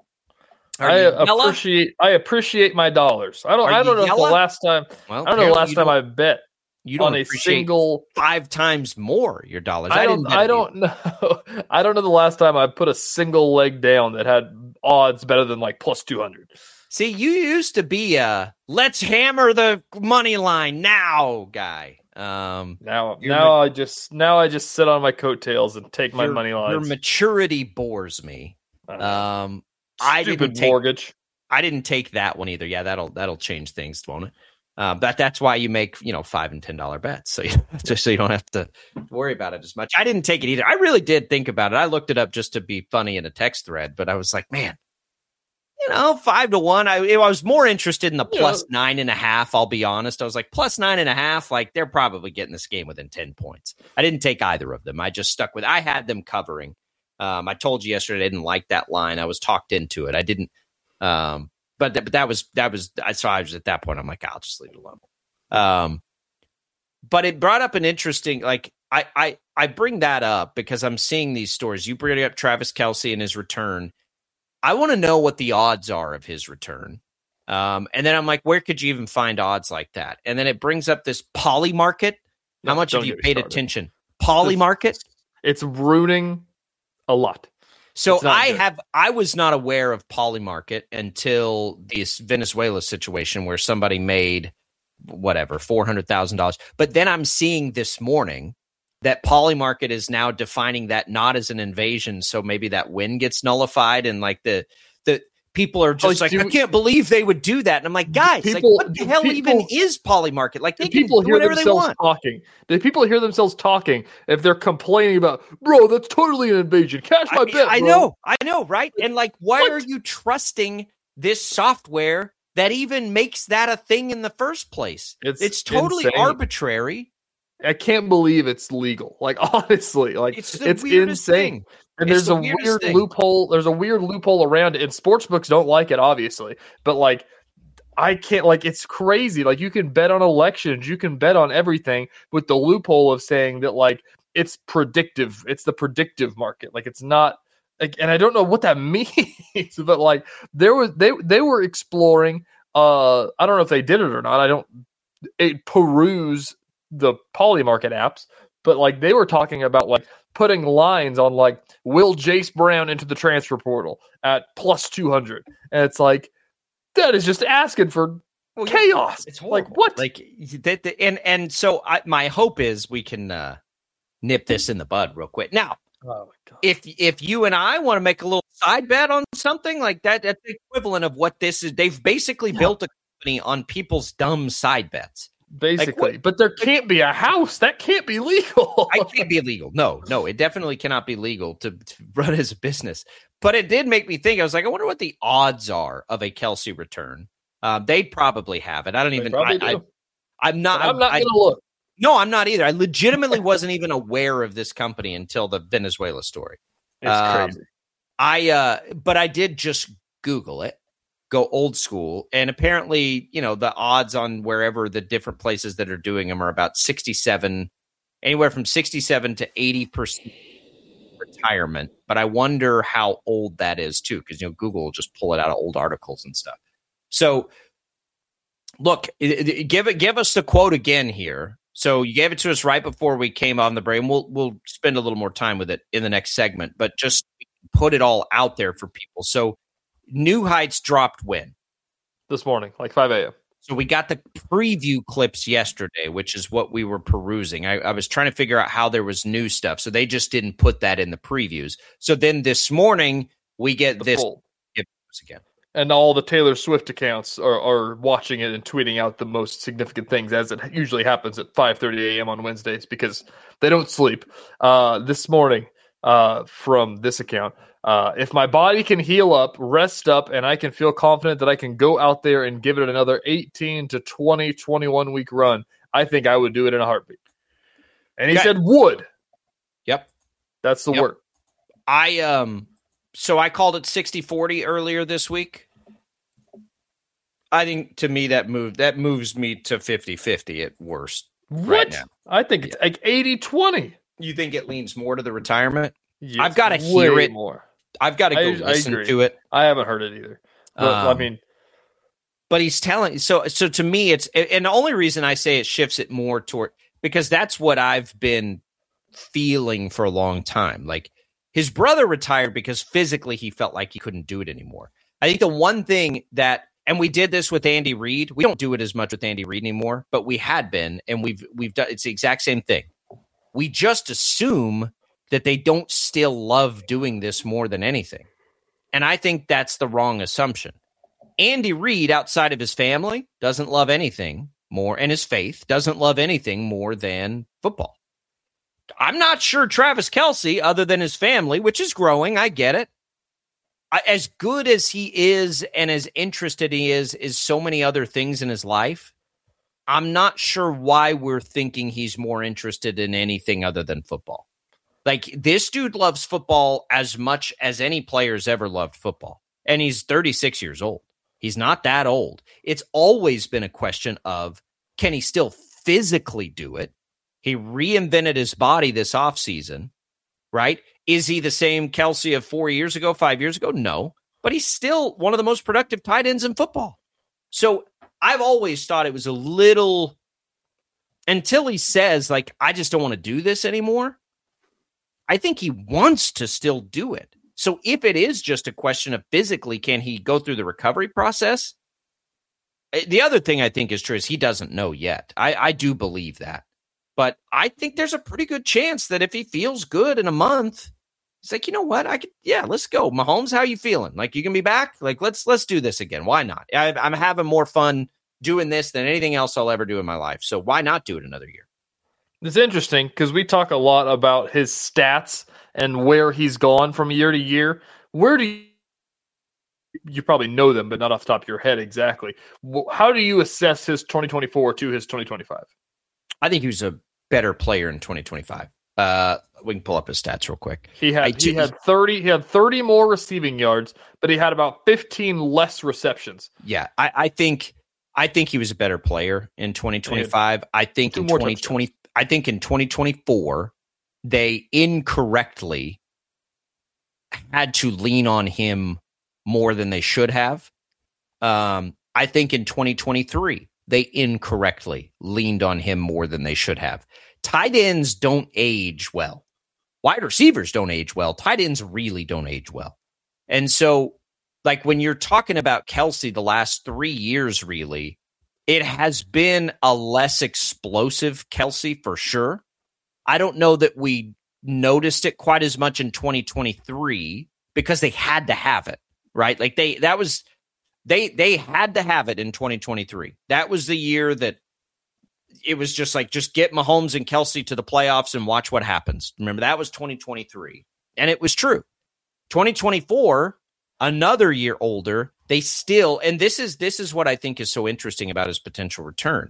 Are I you yellow? appreciate I appreciate my dollars. I don't Are I don't you know if yellow? the last time Well, I don't know the apparently last you time I don't- bet You don't on a appreciate single. five times more your dollars. I didn't don't. bet I it don't know. I don't know the last time I put a single leg down that had odds better than like plus two hundred. See, you used to be a let's hammer the money line now guy. Um, Now, Your now I just now I just sit on my coattails and take my your, money your lines. maturity bores me. I know. Um, I Stupid didn't take mortgage. I didn't take that one either. Yeah, that'll that'll change things, won't it? Uh, but that's why you make you know five and ten dollar bets, so you, just so you don't have to worry about it as much. I didn't take it either. I really did think about it. I looked it up just to be funny in a text thread, but I was like, man, you know, five to one. I, I was more interested in the Yeah. plus nine and a half. I'll be honest. I was like, plus nine and a half. Like they're probably getting this game within ten points. I didn't take either of them. I just stuck with. I had them covering. Um, I told you yesterday I didn't like that line. I was talked into it. I didn't. Um, but, th- but that was that was. I saw. I was at that point. I'm like, I'll just leave it alone. Um, but it brought up an interesting. Like I I I bring that up because I'm seeing these stories. You bring up Travis Kelce and his return. I want to know what the odds are of his return. Um, and then I'm like, where could you even find odds like that? And then it brings up this Poly Market. How No, much have don't you get me paid started. attention? Poly Market? It's ruining a lot. So It's not I good. have I was not aware of Poly Market until this Venezuela situation where somebody made whatever four hundred thousand dollars. But then I'm seeing this morning that Poly Market is now defining that not as an invasion, so maybe that win gets nullified, and like the the people are just Like, like, do- I can't believe they would do that. And I'm like, guys, people- like, what the do hell people- even is Poly Market? Like, they Do can people do hear whatever they themselves want. talking? Do people hear themselves talking if they're complaining about, bro, that's totally an invasion. Cash my I, bet, I bro." know, I know, right? And like, why What? are you trusting this software that even makes that a thing in the first place? It's It's, totally insane. arbitrary. I can't believe it's legal. Like, honestly, like It's it's, the weirdest insane. thing. And It's there's the a weirdest weird thing. loophole. There's a weird loophole around it, and sportsbooks don't like it, obviously. But like, I can't. Like, it's crazy. Like, you can bet on elections, you can bet on everything, with the loophole of saying that like it's predictive. It's the predictive market. Like, it's not. Like, and I don't know what that means, but like there was they they were exploring. Uh, I don't know if they did it or not. I don't it, peruse the Poly Market apps, but like they were talking about like putting lines on like will Jace Brown into the transfer portal at plus two hundred, and it's like that is just asking for Well, yeah, chaos. It's like horrible. what? Like that, that- and and so I, my hope is we can uh, nip this in the bud real quick. Now, Oh my god! if if you and I want to make a little side bet on something like that, that's the equivalent of what this is. They've basically Yeah. built a company on people's dumb side bets. Basically, what- but there can't be a house. That can't be legal. I can't be illegal. No, no, it definitely cannot be legal to, to run as a business. But it did make me think. I was like, I wonder what the odds are of a Kelsey return. Um, they'd probably have it. I don't They even. probably I, I, do. I'm not. I'm not I, gonna look. No, I'm not either. I legitimately wasn't even aware of this company until the Venezuela story. It's Um, crazy. I, uh, but I did just Google it, go old school, and apparently, you know, the odds on wherever the different places that are doing them are about sixty-seven, anywhere from sixty-seven to eighty percent retirement. But I wonder how old that is too, because you know Google will just pull it out of old articles and stuff. So, look, it, it, give it, give us the quote again here. So you gave it to us right before we came on the break. And we'll we'll spend a little more time with it in the next segment, but just put it all out there for people. So New Heights dropped when? This morning, like five a.m. So we got the preview clips yesterday, which is what we were perusing. I, I was trying to figure out how there was new stuff. So they just didn't put that in the previews. So then this morning we get The this full. again. And all the Taylor Swift accounts are, are watching it and tweeting out the most significant things, as it usually happens at five thirty a.m. on Wednesdays because they don't sleep. Uh, this morning, uh, from this account, uh, if my body can heal up, rest up, and I can feel confident that I can go out there and give it another eighteen to twenty, twenty-one week run, I think I would do it in a heartbeat. And he Okay. said would. Yep. That's the Yep. word. I um so I called it sixty forty earlier this week. I think to me that move that moves me to fifty-fifty at worst. What? Right now. I think it's like eighty twenty. You think it leans more to the retirement? Yes, I've gotta hear way it. more. I've got to go I- I listen agree. to it. I haven't heard it either. But I Um, mean, But he's telling so so to me it's and the only reason I say it shifts it more toward because that's what I've been feeling for a long time. Like his brother retired because physically he felt like he couldn't do it anymore. I think the one thing that and we did this with Andy Reid. We don't do it as much with Andy Reid anymore, but we had been and we've we've done it's the exact same thing. We just assume that they don't still love doing this more than anything. And I think that's the wrong assumption. Andy Reid, outside of his family, doesn't love anything more, and his faith doesn't love anything more than football. I'm not sure Travis Kelce, other than his family, which is growing, I get it. I, as good as he is and as interested he is, is so many other things in his life, I'm not sure why we're thinking he's more interested in anything other than football. Like, this dude loves football as much as any player's ever loved football, and he's thirty-six years old. He's not that old. It's always been a question of, can he still physically do it? He reinvented his body this offseason, right? Is he the same Kelce of four years ago, five years ago? No. but he's still one of the most productive tight ends in football. So I've always thought it was a little, until he says, like, I just don't want to do this anymore. I think he wants to still do it. So if it is just a question of physically, can he go through the recovery process? The other thing I think is true is he doesn't know yet. I, I do believe that. But I think there's a pretty good chance that if he feels good in a month, he's like, you know what? I could, yeah, let's go. Mahomes, how you feeling? Like, you can be back? Like, let's let's do this again. Why not? I, I'm having more fun doing this than anything else I'll ever do in my life. So why not do it another year? It's interesting because we talk a lot about his stats and where he's gone from year to year. Where do you, you probably know them, but not off the top of your head exactly. How do you assess his twenty twenty-four to his twenty twenty-five? I think he was a better player in twenty twenty-five. Uh, we can pull up his stats real quick. He had I, he had thirty he had thirty more receiving yards, but he had about fifteen less receptions. Yeah, I, I think I think he was a better player in twenty twenty-five. I think in twenty twenty I think in twenty twenty-four they incorrectly had to lean on him more than they should have. Um, I think in twenty twenty-three they incorrectly leaned on him more than they should have. Tight ends don't age well. Wide receivers don't age well. Tight ends really don't age well. And so, like, when you're talking about Kelce the last three years, really, it has been a less explosive Kelce for sure. I don't know that we noticed it quite as much in twenty twenty-three because they had to have it, right? Like, they, that was... They they had to have it in twenty twenty-three. That was the year that it was just like, just get Mahomes and Kelce to the playoffs and watch what happens. Remember, that was twenty twenty-three. And it was true. twenty twenty-four, another year older, they still, and this is this is what I think is so interesting about his potential return.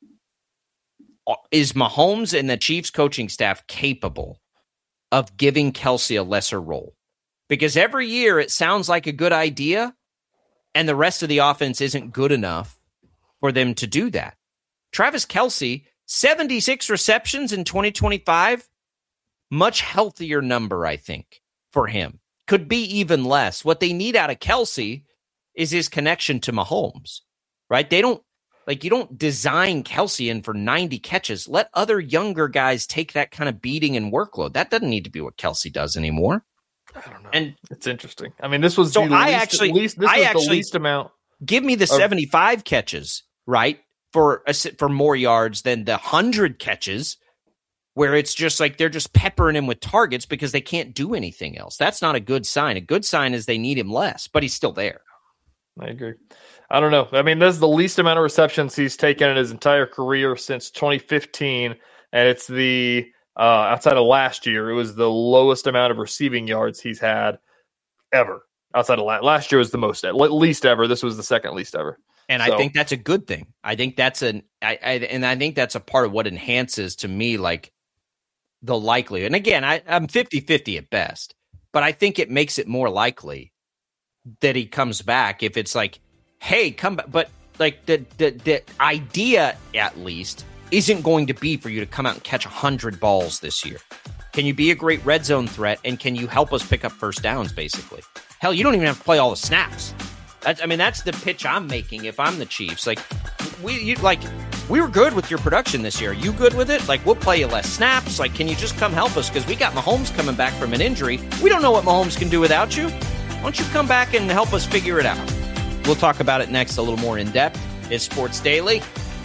Is Mahomes and the Chiefs coaching staff capable of giving Kelce a lesser role? Because every year it sounds like a good idea, and the rest of the offense isn't good enough for them to do that. Travis Kelce, seventy-six receptions in twenty twenty-five, much healthier number, I think, for him. Could be even less. What they need out of Kelce is his connection to Mahomes, right? They don't, like, you don't design Kelce in for ninety catches. Let other younger guys take that kind of beating and workload. That doesn't need to be what Kelce does anymore. I don't know. And it's interesting. I mean, this was so the I least, actually, least, this I was actually, the least amount. Give me the of, seventy-five catches, right, for a, for more yards than the one hundred catches where it's just like they're just peppering him with targets because they can't do anything else. That's not a good sign. A good sign is they need him less, but he's still there. I agree. I don't know. I mean, this is the least amount of receptions he's taken in his entire career since twenty fifteen, and it's the Uh, outside of last year, it was the lowest amount of receiving yards he's had ever. Outside of last, last year was the most, at least ever. This was the second least ever. And so, I think that's a good thing. I think that's an, I, I, and I think that's a part of what enhances to me, like, the likelihood. And again, I, I'm fifty-fifty at best, but I think it makes it more likely that he comes back if it's like, hey, come back. But like the the the idea, at least, isn't going to be for you to come out and catch one hundred balls this year. Can you be a great red zone threat, and can you help us pick up first downs, basically? Hell, you don't even have to play all the snaps. That's, I mean, that's the pitch I'm making if I'm the Chiefs. Like, we you, like we were good with your production this year. Are you good with it? Like, we'll play you less snaps. Like, can you just come help us? Because we got Mahomes coming back from an injury. We don't know what Mahomes can do without you. Why don't you come back and help us figure it out? We'll talk about it next a little more in depth. It's Sports Daily.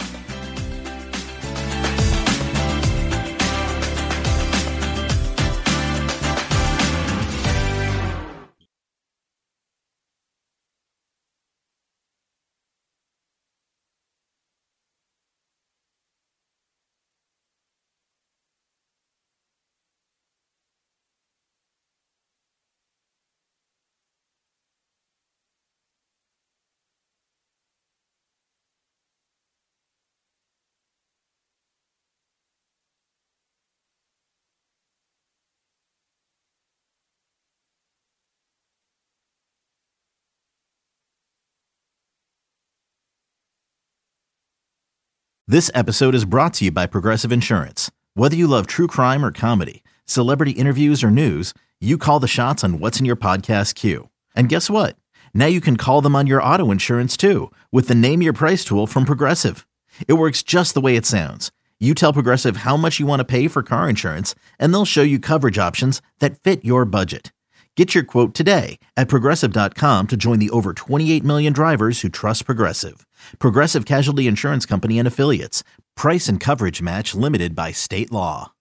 This episode is brought to you by Progressive Insurance. Whether you love true crime or comedy, celebrity interviews or news, you call the shots on what's in your podcast queue. And guess what? Now you can call them on your auto insurance too with the Name Your Price tool from Progressive. It works just the way it sounds. You tell Progressive how much you want to pay for car insurance, and they'll show you coverage options that fit your budget. Get your quote today at Progressive dot com to join the over twenty-eight million drivers who trust Progressive. Progressive Casualty Insurance Company and Affiliates. Price and coverage match limited by state law.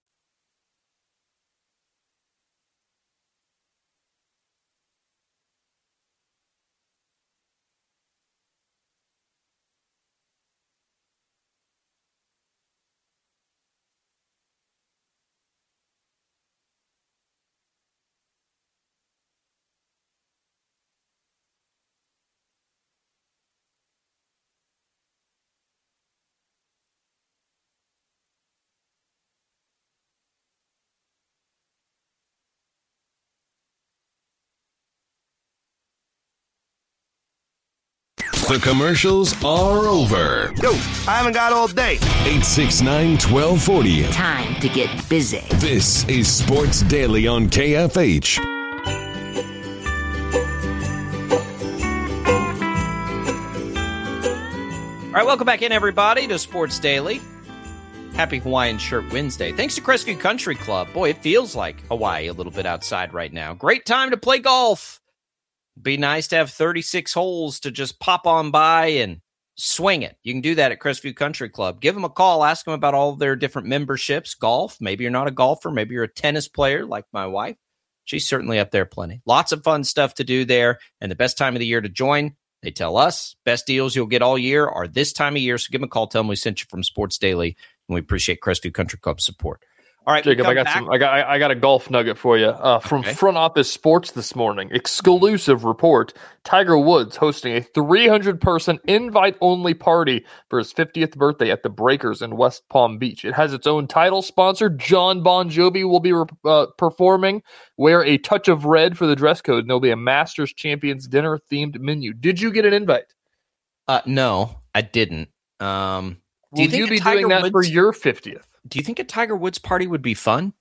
The commercials are over. Yo, I haven't got all day. eight six nine, one two four zero. Time to get busy. This is Sports Daily on K F H. All right, welcome back in, everybody, to Sports Daily. Happy Hawaiian Shirt Wednesday. Thanks to Crestview Country Club. Boy, it feels like Hawaii a little bit outside right now. Great time to play golf. Be nice to have thirty-six holes to just pop on by and swing it. You can do that at Crestview Country Club. Give them a call. Ask them about all of their different memberships. Golf. Maybe you're not a golfer. Maybe you're a tennis player like my wife. She's certainly up there plenty. Lots of fun stuff to do there. And the best time of the year to join, they tell us, best deals you'll get all year are this time of year. So give them a call. Tell them we sent you from Sports Daily. And we appreciate Crestview Country Club's support. All right, Jacob, I got back. some. I got. I got a golf nugget for you uh, from Okay. Front Office Sports this morning. Exclusive report: Tiger Woods hosting a three hundred person invite-only party for his fiftieth birthday at the Breakers in West Palm Beach. It has its own title sponsor. John Bon Jovi will be uh, performing. Wear a touch of red for the dress code, and there'll be a Masters Champions dinner themed menu. Did you get an invite? Uh, no, I didn't. Um, do Will you think you a be Tiger doing that Woods, for your fiftieth? Do you think a Tiger Woods party would be fun?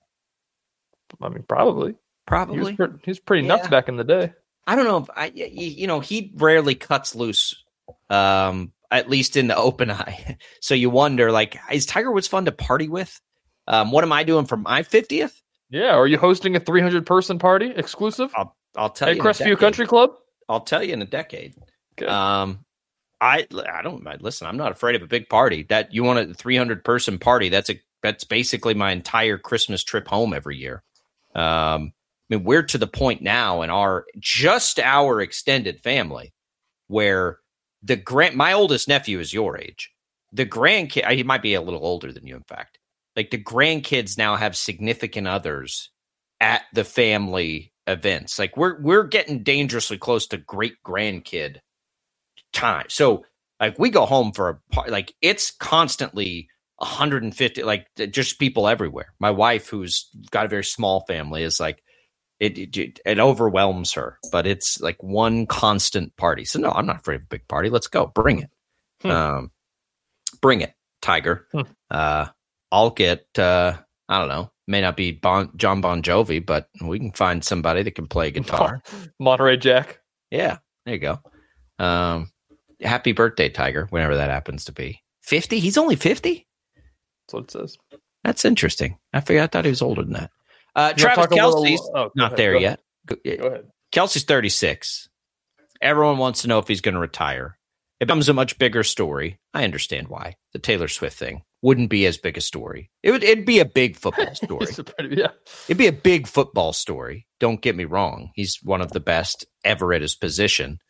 I mean, probably. He Probably. was, pre- he was pretty nuts Yeah. back in the day. I don't know if I, y- y- you know, he rarely cuts loose, um, at least in the open eye. So you wonder, like, is Tiger Woods fun to party with? Um, what am I doing for my fiftieth? Yeah, are you hosting a three hundred person party exclusive I'll, I'll tell at you. in a Crestview decade. Country Club? I'll tell you in a decade. Okay. Um, I, I don't listen. I'm not afraid of a big party. That you want a three hundred person party? That's a that's basically my entire Christmas trip home every year. Um, I mean, we're to the point now in our just our extended family where the grand my oldest nephew is your age. The grandkid, he might be a little older than you, in fact. Like the grandkids now have significant others at the family events. Like we're we're getting dangerously close to great grandkid time. So like we go home for a part, like it's constantly one hundred fifty, like just people everywhere. My wife, who's got a very small family, is like it, it it overwhelms her, but it's like one constant party. So no, I'm not afraid of a big party. Let's go, bring it, Hmm. um, bring it, Tiger. Hmm. Uh, I'll get uh, I don't know, may not be bon, John Bon Jovi, but we can find somebody that can play guitar. Monterey Jack. Yeah, there you go. Um, happy birthday, Tiger, whenever that happens to be. fifty? He's only fifty? That's what it says. That's interesting. I figured I thought he was older than that. Uh, You wanna Travis talk a little- Kelce's oh, go not ahead, there go yet. Go ahead. Kelsey's thirty-six. Everyone wants to know if he's going to retire. It becomes a much bigger story. I understand why. The Taylor Swift thing wouldn't be as big a story. It would. It'd be a big football story. It's a pretty, yeah. It'd be a big football story. Don't get me wrong. He's one of the best ever at his position.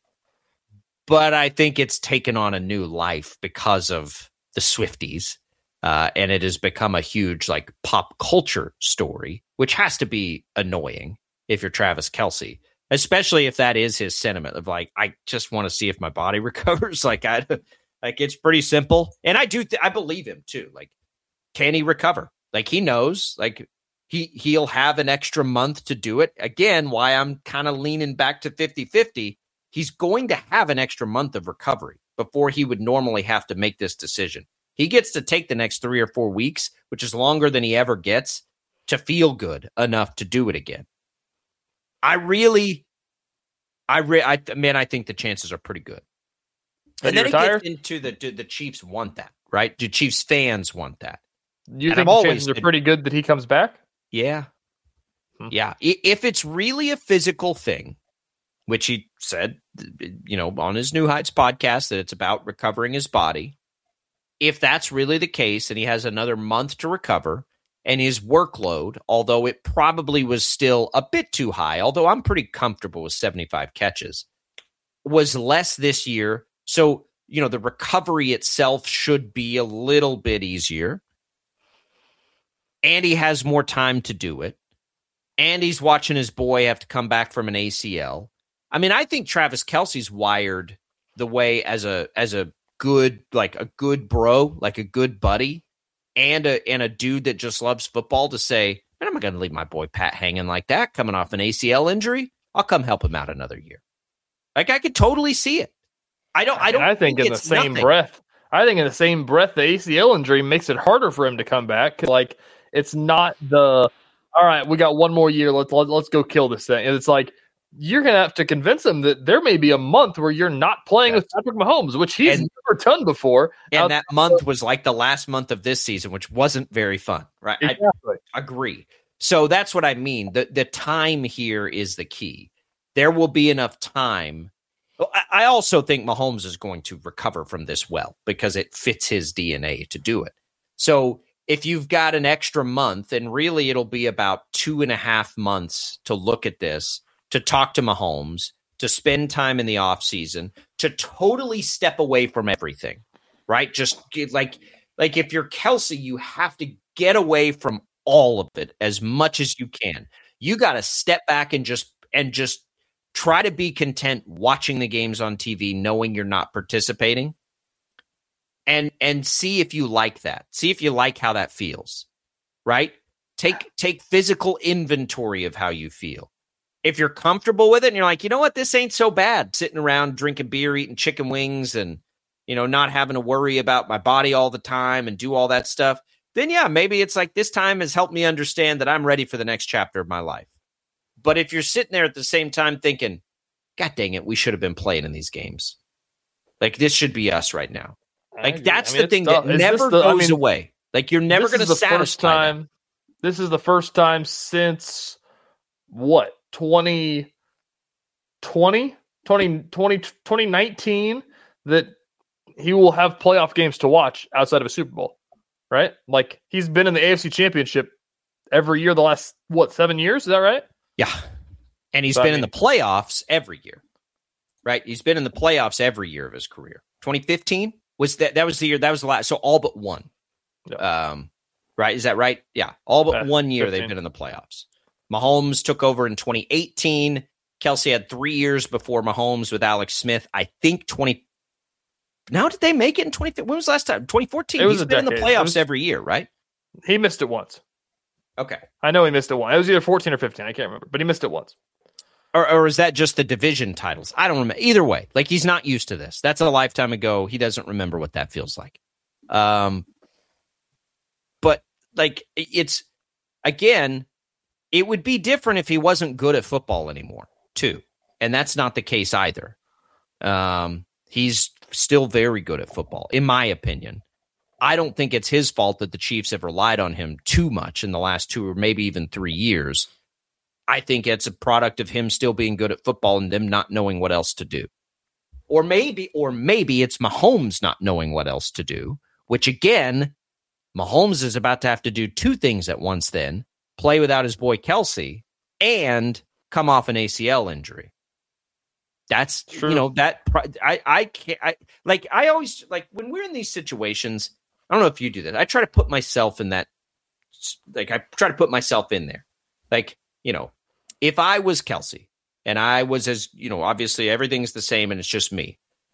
But I think it's taken on a new life because of the Swifties. Uh, and it has become a huge like pop culture story, which has to be annoying if you're Travis Kelce, especially if that is his sentiment of like, I just want to see if my body recovers. Like I, like it's pretty simple. And I do, th- I believe him too. Like, can he recover? Like he knows, like he, he'll have an extra month to do it. Again, why I'm kind of leaning back to fifty-fifty. He's going to have an extra month of recovery before he would normally have to make this decision. He gets to take the next three or four weeks, which is longer than he ever gets, to feel good enough to do it again. I really, I, re- I man, I think the chances are pretty good. And, and then retire? it gets into the do the Chiefs want that, right? Do Chiefs fans want that? You and think I've the chances said, are pretty good that he comes back? Yeah. Hmm. Yeah. If it's really a physical thing, which he said, you know, on his New Heights podcast, that it's about recovering his body. If that's really the case and he has another month to recover and his workload, although it probably was still a bit too high, although I'm pretty comfortable with seventy-five catches, was less this year. So, you know, the recovery itself should be a little bit easier. And he has more time to do it. And he's watching his boy have to come back from an A C L. I mean, I think Travis Kelce's wired the way as a as a good, like a good bro, like a good buddy, and a and a dude that just loves football to say, man, I'm not going to leave my boy Pat hanging like that, coming off an A C L injury. I'll come help him out another year. Like I could totally see it. I don't. I don't. I think, think in the it's same nothing. breath, I think in the same breath, the A C L injury makes it harder for him to come back. Like it's not the all right. We got one more year. Let's let, let's go kill this thing. And it's like you're gonna have to convince him that there may be a month where you're not playing Yes. with Patrick Mahomes, which he's And- never done before. And Out- that month was like the last month of this season, which wasn't very fun, right? exactly. I agree. So that's what I mean. The the time here is the key. There will be enough time. Well, I I also think Mahomes is going to recover from this well because it fits his D N A to do it. So if you've got an extra month, and really it'll be about two and a half months to look at this, to talk to Mahomes, to spend time in the offseason, to totally step away from everything, right? Just get, like, like if you're Kelce, you have to get away from all of it as much as you can. You got to step back and just and just try to be content watching the games on T V, knowing you're not participating, and and see if you like that. See if you like how that feels, right? Take take physical inventory of how you feel. If you're comfortable with it and you're like, you know what, this ain't so bad, sitting around drinking beer, eating chicken wings, and, you know, not having to worry about my body all the time and do all that stuff, then yeah, maybe it's like this time has helped me understand that I'm ready for the next chapter of my life. But if you're sitting there at the same time thinking, God dang it, we should have been playing in these games. Like, this should be us right now. Like, that's I mean, the thing tough. that Is never this the- I goes mean, away. Like, you're never This going is to the first satisfy that. time. This is the first time since what twenty twenty, twenty twenty, twenty nineteen that he will have playoff games to watch outside of a Super Bowl, right? Like he's been in the A F C Championship every year the last what seven years? Is that right? Yeah. And he's So, I been in mean- the playoffs every year, right? He's been in the playoffs every year of his career. twenty fifteen was that, that was the year, that was the last, so all but one. Yeah. Um, right? Is that right? Yeah. All but Uh, one year fifteen. they've been in the playoffs. Mahomes took over in twenty eighteen. Kelce had three years before Mahomes with Alex Smith. I think twenty. Now, did they make it in twenty? When was the last time? twenty fourteen. It was He's a been in the decade. playoffs It was- every year, right? He missed it once. Okay. I know he missed it once. It was either fourteen or fifteen. I can't remember, but he missed it once. Or, or is that just the division titles? I don't remember. Either way, like he's not used to this. That's a lifetime ago. He doesn't remember what that feels like. Um, but like it's again, it would be different if he wasn't good at football anymore, too, and that's not the case either. Um, he's still very good at football, in my opinion. I don't think it's his fault that the Chiefs have relied on him too much in the last two or maybe even three years. I think it's a product of him still being good at football and them not knowing what else to do. Or maybe, or maybe it's Mahomes not knowing what else to do, which again, Mahomes is about to have to do two things at once then, play without his boy Kelce and come off an A C L injury. That's, True. you know, that I, I can't, I like, I always like when we're in these situations, I don't know if you do that. I try to put myself in that, like, I try to put myself in there. Like, you know, if I was Kelce and I was as, you know, obviously everything's the same and it's just me.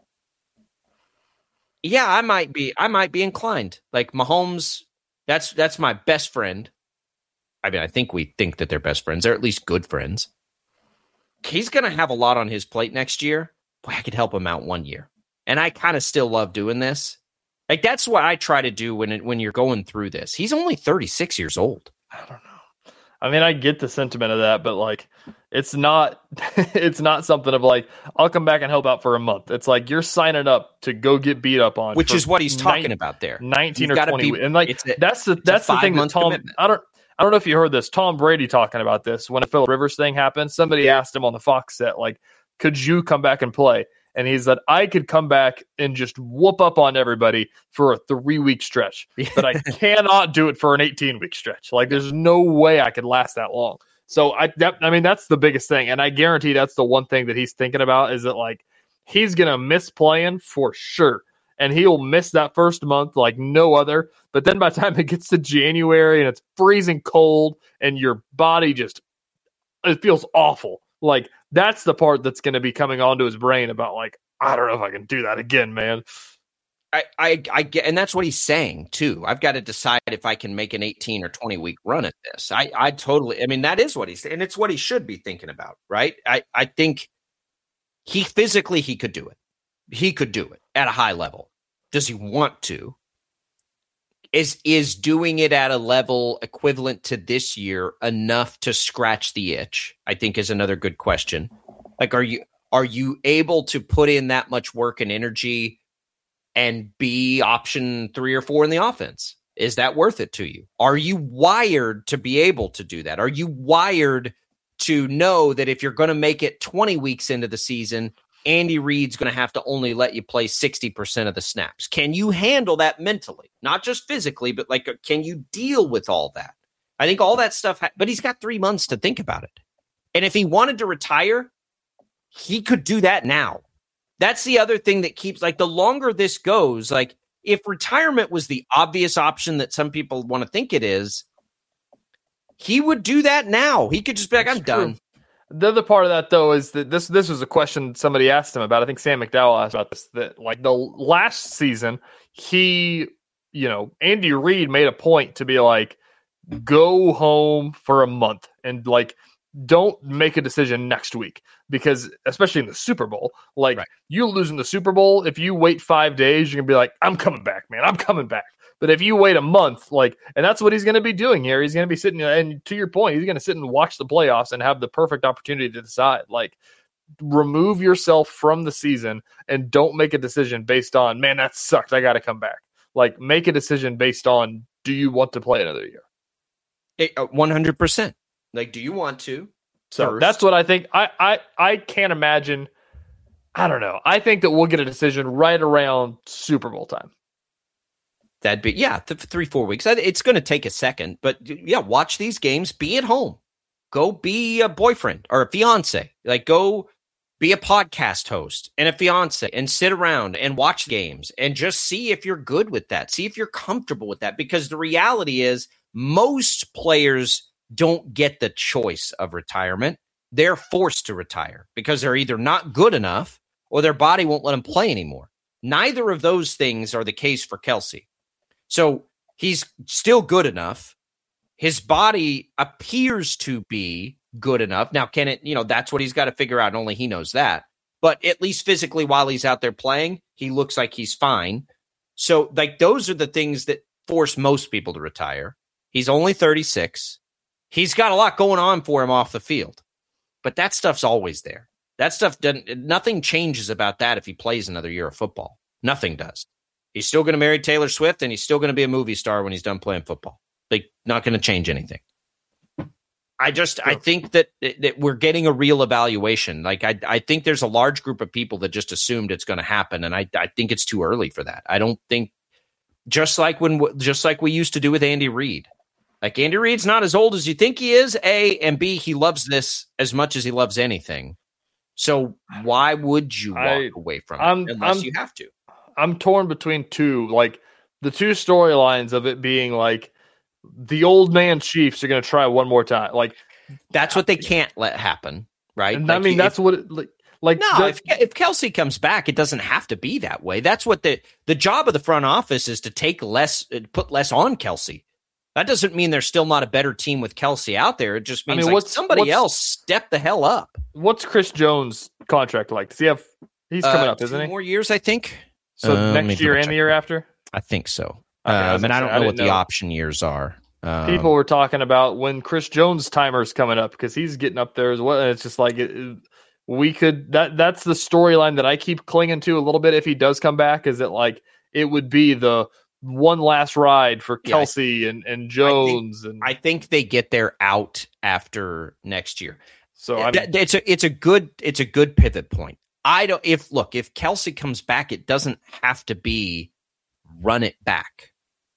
Yeah, I might be, I might be inclined. Like Mahomes, that's, that's my best friend. I mean, I think we think that they're best friends. They're at least good friends. He's going to have a lot on his plate next year. Boy, I could help him out one year. And I kind of still love doing this. Like, that's what I try to do when it, when you're going through this. He's only thirty-six years old. I don't know. I mean, I get the sentiment of that, but like, it's not, it's not something of like, I'll come back and help out for a month. It's like you're signing up to go get beat up on, which is what he's talking nine, about there. nineteen You've or twenty, be, and like a, that's the that's the thing that Tom. Commitment. I don't. I don't know if you heard this. Tom Brady talking about this when the Phillip Rivers thing happened. Somebody asked him on the Fox set, like, "Could you come back and play?" And he said, I could come back and just whoop up on everybody for a three-week stretch, but I cannot do it for an eighteen-week stretch. Like, there's no way I could last that long. So, I that, I mean, that's the biggest thing. And I guarantee that's the one thing that he's thinking about is that, like, he's going to miss playing for sure. And he'll miss that first month like no other. But then by the time it gets to January and it's freezing cold and your body just, it feels awful. Like, that's the part that's going to be coming onto his brain about, like, I don't know if I can do that again, man. I, I, I get, and that's what he's saying too. I've got to decide if I can make an eighteen or twenty week run at this. I, I totally, I mean, that is what he's, and it's what he should be thinking about, right? I, I think he physically, he could do it. He could do it at a high level. Does he want to? Is, is doing it at a level equivalent to this year enough to scratch the itch? I think is another good question. Like, are you, are you able to put in that much work and energy and be option three or four in the offense? Is that worth it to you? Are you wired to be able to do that? Are you wired to know that if you're going to make it twenty weeks into the season, Andy Reid's going to have to only let you play sixty percent of the snaps? Can you handle that mentally? Not just physically, but like, can you deal with all that? I think all that stuff, ha- but he's got three months to think about it. And if he wanted to retire, he could do that now. That's the other thing that keeps, like, the longer this goes, like, if retirement was the obvious option that some people want to think it is, he would do that now. He could just be like, I'm done. The other part of that, though, is that this this was a question somebody asked him about. I think Sam McDowell asked about this, that, like, the last season, he, you know, Andy Reid made a point to be like, go home for a month and, like, don't make a decision next week, because especially in the Super Bowl, like, right. You lose in the Super Bowl, if you wait five days, you're going to be like, I'm coming back, man. I'm coming back. But if you wait a month, like, and that's what he's going to be doing here. He's going to be sitting, and to your point, he's going to sit and watch the playoffs and have the perfect opportunity to decide. Like, remove yourself from the season and don't make a decision based on, man, that sucked, I got to come back. Like, make a decision based on, do you want to play another year? It, uh, one hundred percent. Like, do you want to? So first? That's what I think. I, I, I can't imagine. I don't know. I think that we'll get a decision right around Super Bowl time. That'd be, yeah, th- three, four weeks. It's going to take a second, but yeah, watch these games. Be at home. Go be a boyfriend or a fiance. Like, go be a podcast host and a fiance and sit around and watch games and just see if you're good with that. See if you're comfortable with that, because the reality is most players don't get the choice of retirement. They're forced to retire because they're either not good enough or their body won't let them play anymore. Neither of those things are the case for Kelce. So he's still good enough. His body appears to be good enough. Now, can it, you know, that's what he's got to figure out. And only he knows that. But at least physically, while he's out there playing, he looks like he's fine. So, like, those are the things that force most people to retire. He's only thirty-six. He's got a lot going on for him off the field. But that stuff's always there. That stuff doesn't, nothing changes about that if he plays another year of football. Nothing does. He's still going to marry Taylor Swift, and he's still going to be a movie star when he's done playing football. Like, not going to change anything. I just, I think that that we're getting a real evaluation. Like, I, I think there's a large group of people that just assumed it's going to happen, and I, I think it's too early for that. I don't think, just like when, just like we used to do with Andy Reid. Like, Andy Reid's not as old as you think he is, A, and B, he loves this as much as he loves anything. So why would you walk I, away from I'm, it unless I'm, you have to? I'm torn between two, like the two storylines of it being like the old man Chiefs are going to try one more time. Like, that's what they can't let happen, right? And like, I mean, if, that's what it, like, like no, the, if, if Kelce comes back, it doesn't have to be that way. That's what the, the job of the front office is, to take less, put less on Kelce. That doesn't mean there's still not a better team with Kelce out there. It just means I mean, like what's, somebody what's, else step the hell up. What's Chris Jones' contract like? Does he have, he's coming uh, up, isn't he? More years, I think. So uh, next year and the year after? I think so. Okay, um, and I don't know I what know. the option years are. Um, People were talking about when Chris Jones' timer's coming up because he's getting up there as well. And it's just like it, it, we could that that's the storyline that I keep clinging to a little bit. If he does come back, is that like it would be the one last ride for Kelsey yeah, and, and Jones. I think, and I think they get there out after next year. So I mean, it's a it's a good it's a good pivot point. I don't if look if Kelsey comes back, it doesn't have to be run it back.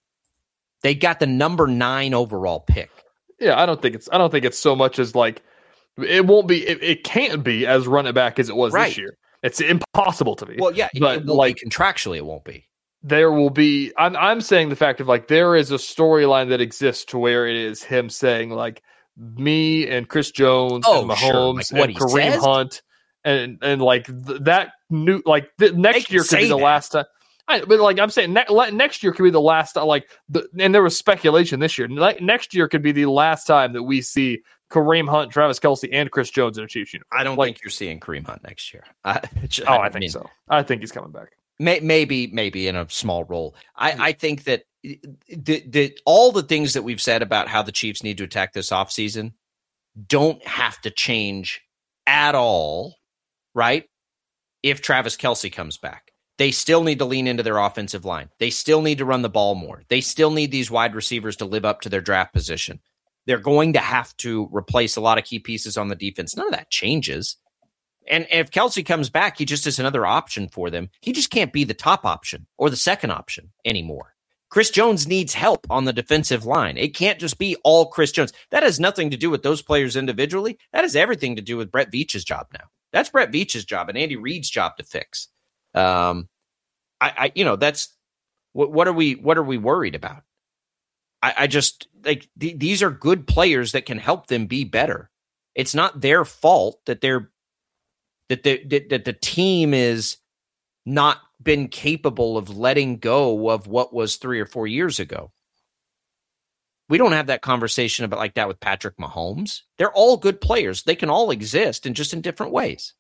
They got the number nine overall pick. Yeah, I don't think it's I don't think it's so much as like it won't be it, it can't be as run it back as it was right. this year. It's impossible to be. Well, yeah, but it will like be contractually, it won't be. There will be. I'm I'm saying the fact of like there is a storyline that exists to where it is him saying like me and Chris Jones oh, and Mahomes sure. like and Kareem says? Hunt and and like th- that new like the, next year could be the that. last time. I, but like I'm saying, ne- next year could be the last time. Like the, and there was speculation this year. Ne- next year could be the last time that we see Kareem Hunt, Travis Kelce, and Chris Jones in a Chiefs uniform. I don't like, think you're seeing Kareem Hunt next year. I, just, oh, I, I think mean, so. I think he's coming back. May, maybe, maybe in a small role. I, I think that the, the, all the things that we've said about how the Chiefs need to attack this offseason don't have to change at all, right? If Travis Kelce comes back. They still need to lean into their offensive line. They still need to run the ball more. They still need these wide receivers to live up to their draft position. They're going to have to replace a lot of key pieces on the defense. None of that changes. And if Kelce comes back, he just is another option for them. He just can't be the top option or the second option anymore. Chris Jones needs help on the defensive line. It can't just be all Chris Jones. That has nothing to do with those players individually. That has everything to do with Brett Veach's job now. That's Brett Veach's job and Andy Reid's job to fix. Um, I, I, you know, that's what, what are we, what are we worried about? I, I just like th- these are good players that can help them be better. It's not their fault that they're, that the, that, that the team is not been capable of letting go of what was three or four years ago. We don't have that conversation about like that with Patrick Mahomes. They're all good players. They can all exist in just in different ways.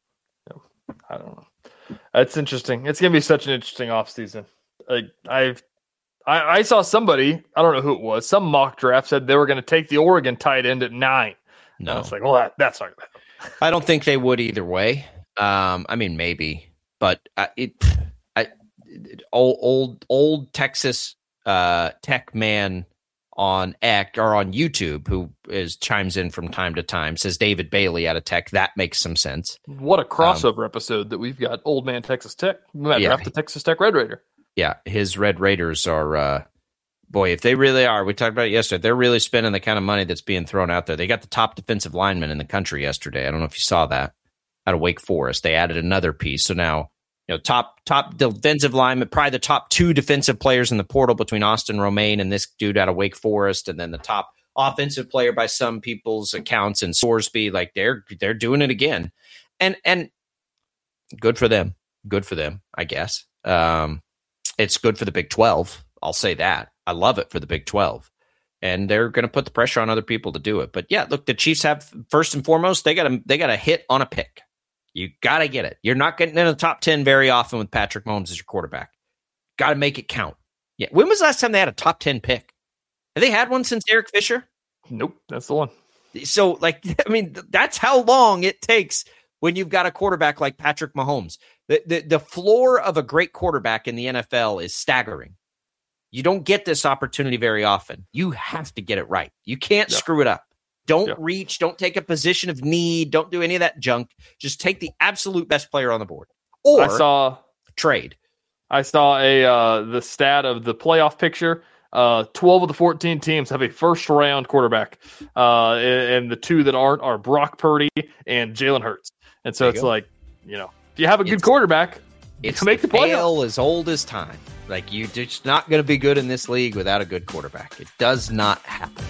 I don't know. That's interesting. It's going to be such an interesting offseason. Like I've, I, I saw somebody, I don't know who it was, some mock draft said they were going to take the Oregon tight end at nine. No, and I was like, well, that, that's not going to happen. I don't think they would either way. Um, I mean, maybe, but uh, it, I, old, old, old Texas uh, tech man on X or on YouTube who is chimes in from time to time says David Bailey out of Tech. That makes some sense. What a crossover um, episode that we've got. Old man Texas Tech. We might yeah, draft the Texas Tech Red Raider. Yeah, his Red Raiders are. Uh, boy, if they really are, we talked about it yesterday. They're really spending the kind of money that's being thrown out there. They got the top defensive lineman in the country yesterday. I don't know if you saw that. Out of Wake Forest, they added another piece. So now, you know, top top defensive lineman, probably the top two defensive players in the portal between Austin Romaine and this dude out of Wake Forest, and then the top offensive player by some people's accounts in Sorsby. Like they're they're doing it again, and and good for them. Good for them, I guess. Um, it's good for the Big twelve. I'll say that. I love it for the Big twelve. And they're going to put the pressure on other people to do it. But yeah, look, the Chiefs have first and foremost, they got to they got to hit on a pick. You got to get it. You're not getting in the top ten very often with Patrick Mahomes as your quarterback. Got to make it count. Yeah. When was the last time they had a top ten pick? Have they had one since Eric Fisher? Nope. That's the one. So, like, I mean, that's how long it takes when you've got a quarterback like Patrick Mahomes. The, the, the floor of a great quarterback in the N F L is staggering. You don't get this opportunity very often. You have to get it right. You can't yeah. screw it up. Don't yeah. reach. Don't take a position of need. Don't do any of that junk. Just take the absolute best player on the board. Or I saw trade. I saw a uh, the stat of the playoff picture. Uh, twelve of the fourteen teams have a first round quarterback, uh, and, and the two that aren't are Brock Purdy and Jalen Hurts. And so it's go. like, you know, if you have a good it's, quarterback, it's you make the, the playoff. As old as time. Like you're just not going to be good in this league without a good quarterback. It does not happen.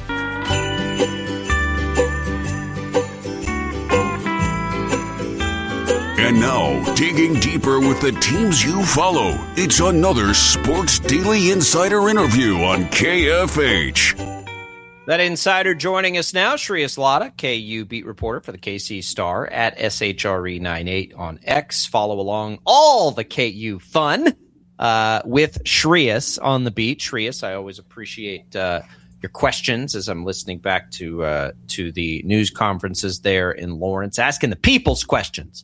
And now, digging deeper with the teams you follow, it's another Sports Daily Insider interview on K F H. That insider joining us now, Shreyas Laddha, K U beat reporter for the K C Star at S H R E ninety-eight on X. Follow along all the K U fun uh, with Shreyas on the beat. Shreyas, I always appreciate uh, your questions as I'm listening back to uh, to the news conferences there in Lawrence, asking the people's questions.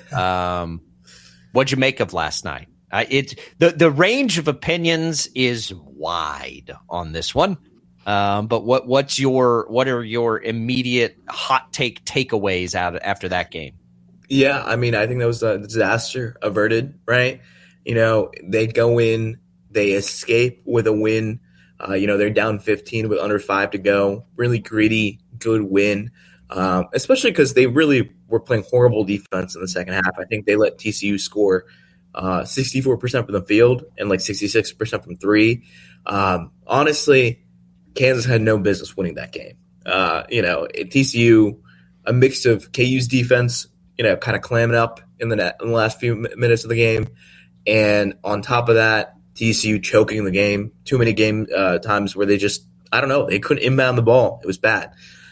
Um, what'd you make of last night? Uh, it the the range of opinions is wide on this one. Um, but what what's your what are your immediate hot take takeaways out after that game? Yeah, I mean, I think that was a disaster averted, right? You know, they go in, they escape with a win. Uh, you know, they're down fifteen with under five to go. Really gritty, good win, um, especially because they really were playing horrible defense in the second half. I think they let T C U score uh, sixty-four percent from the field and like sixty-six percent from three. Um, honestly, Kansas had no business winning that game. Uh, you know, T C U, a mix of K U's defense, you know, kind of clamming up in the net in the last few minutes of the game. And on top of that, T C U choking the game. Too many game uh, times where they just, I don't know, they couldn't inbound the ball. It was bad.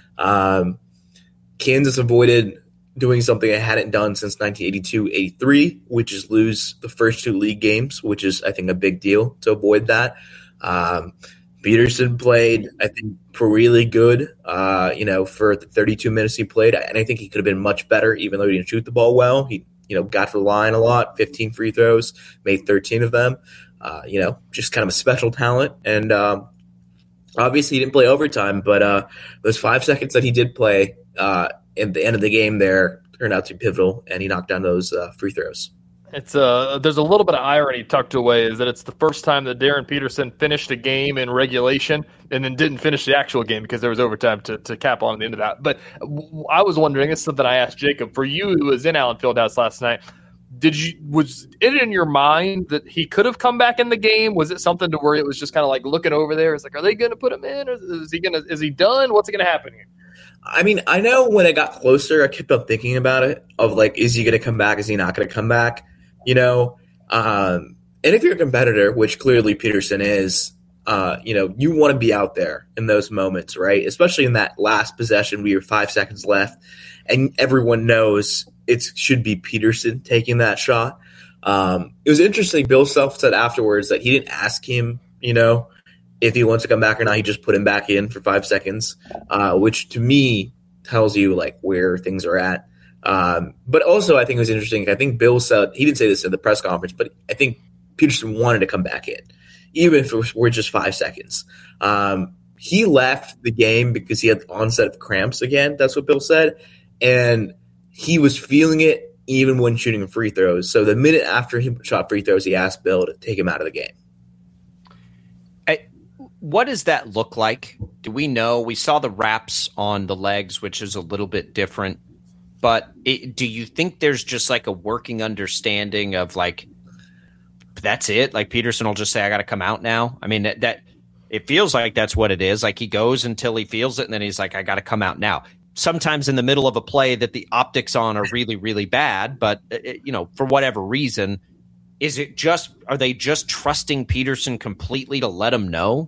Um, Kansas avoided doing something it hadn't done since nineteen eighty-two eighty-three, which is lose the first two league games, which is, I think, a big deal to avoid that. Um, Peterson played, I think, really good, uh, you know, for the thirty-two minutes he played. And I think he could have been much better, even though he didn't shoot the ball well. He, you know, got to the line a lot, fifteen free throws, made thirteen of them. Uh, you know, just kind of a special talent. And um, obviously he didn't play overtime, but uh, those five seconds that he did play uh, at the end of the game there turned out to be pivotal, and he knocked down those uh, free throws. It's uh, there's a little bit of irony tucked away, is that it's the first time that Darren Peterson finished a game in regulation and then didn't finish the actual game because there was overtime to, to cap on at the end of that. But w- I was wondering, it's something I asked Jacob, for you who was in Allen Fieldhouse last night, did you was it in your mind that he could have come back in the game? Was it something to where it was just kind of like looking over there? It's like, are they going to put him in? Or is he going to? Is he done? What's going to happen here? I mean, I know when it got closer, I kept on thinking about it of like, is he going to come back? Is he not going to come back? You know, um, and if you're a competitor, which clearly Peterson is, uh, you know, you want to be out there in those moments, right? Especially in that last possession, we were five seconds left, and everyone knows it should be Peterson taking that shot. Um, it was interesting. Bill Self said afterwards that he didn't ask him, you know, if he wants to come back or not. He just put him back in for five seconds, uh, which to me tells you like where things are at. Um, but also I think it was interesting. I think Bill said, he didn't say this in the press conference, but I think Peterson wanted to come back in, even if it were just five seconds. Um, he left the game because he had the onset of cramps again. That's what Bill said. And he was feeling it even when shooting free throws. So the minute after he shot free throws, he asked Bill to take him out of the game. I, what does that look like? Do we know? We saw the wraps on the legs, which is a little bit different. But it, do you think there's just like a working understanding of like, that's it? Like Peterson will just say, I got to come out now. I mean, that, that it feels like that's what it is. Like he goes until he feels it. And then he's like, I got to come out now. Sometimes in the middle of a play that the optics on are really, really bad. But, it, you know, for whatever reason, is it just, are they just trusting Peterson completely to let him know?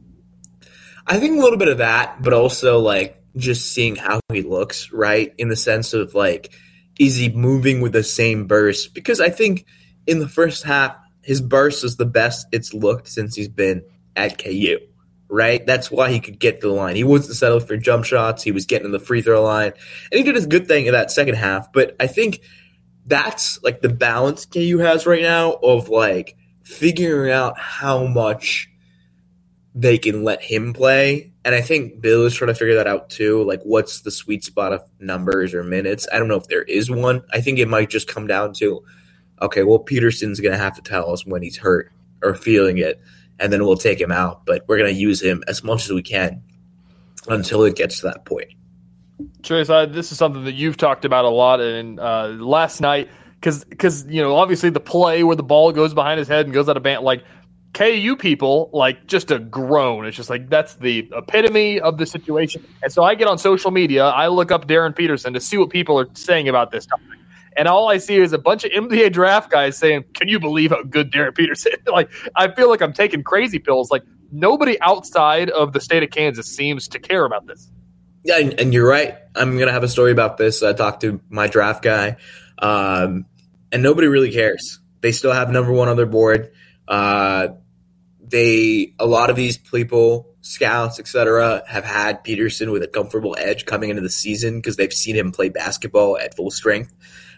I think a little bit of that, but also like, just seeing how he looks, right? In the sense of like, is he moving with the same burst? Because I think in the first half, his burst is the best it's looked since he's been at K U, right? That's why he could get to the line. He wasn't settled for jump shots. He was getting to the free throw line. And he did his good thing in that second half. But I think that's like the balance K U has right now of like figuring out how much they can let him play. And I think Bill is trying to figure that out too. Like, what's the sweet spot of numbers or minutes? I don't know if there is one. I think it might just come down to, okay, well, Peterson's going to have to tell us when he's hurt or feeling it, and then we'll take him out. But we're going to use him as much as we can until it gets to that point. Trace, I, this is something that you've talked about a lot. And uh, last night, because, because you know, obviously the play where the ball goes behind his head and goes out of band, like, K U people, like, just a groan. It's just like, that's the epitome of the situation. And so I get on social media, I look up Darren Peterson to see what people are saying about this topic. And all I see is a bunch of N B A draft guys saying, can you believe how good Darren Peterson is? Like, I feel like I'm taking crazy pills. Like, nobody outside of the state of Kansas seems to care about this. Yeah, and, and you're right. I'm going to have a story about this. I talked to my draft guy, um, and nobody really cares. They still have number one on their board. Uh They a lot of these people scouts, et cetera, have had Peterson with a comfortable edge coming into the season because they've seen him play basketball at full strength.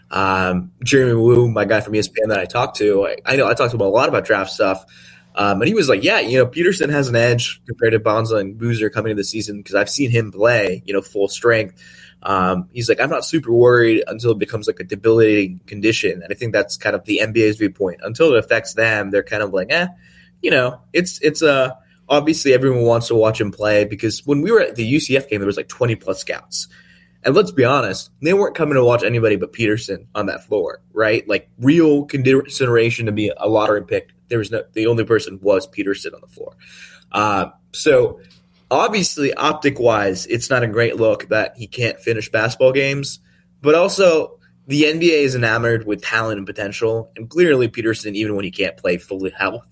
Um, Jeremy Wu, my guy from E S P N that I talked to, I, I know I talked to him a lot about draft stuff. Um, and he was like, yeah, you know, Peterson has an edge compared to Bonza and Boozer coming into the season because I've seen him play, you know, full strength. Um, he's like, I'm not super worried until it becomes like a debilitating condition. And I think that's kind of the N B A's viewpoint. Until it affects them, they're kind of like, eh, you know, it's, it's a, uh, obviously everyone wants to watch him play because when we were at the U C F game, there was like twenty plus scouts. And let's be honest, they weren't coming to watch anybody but Peterson on that floor, right? Like real consideration to be a lottery pick. There was no, the only person was Peterson on the floor. Uh, so obviously optic wise, it's not a great look that he can't finish basketball games, but also the N B A is enamored with talent and potential. And clearly Peterson, even when he can't play fully health,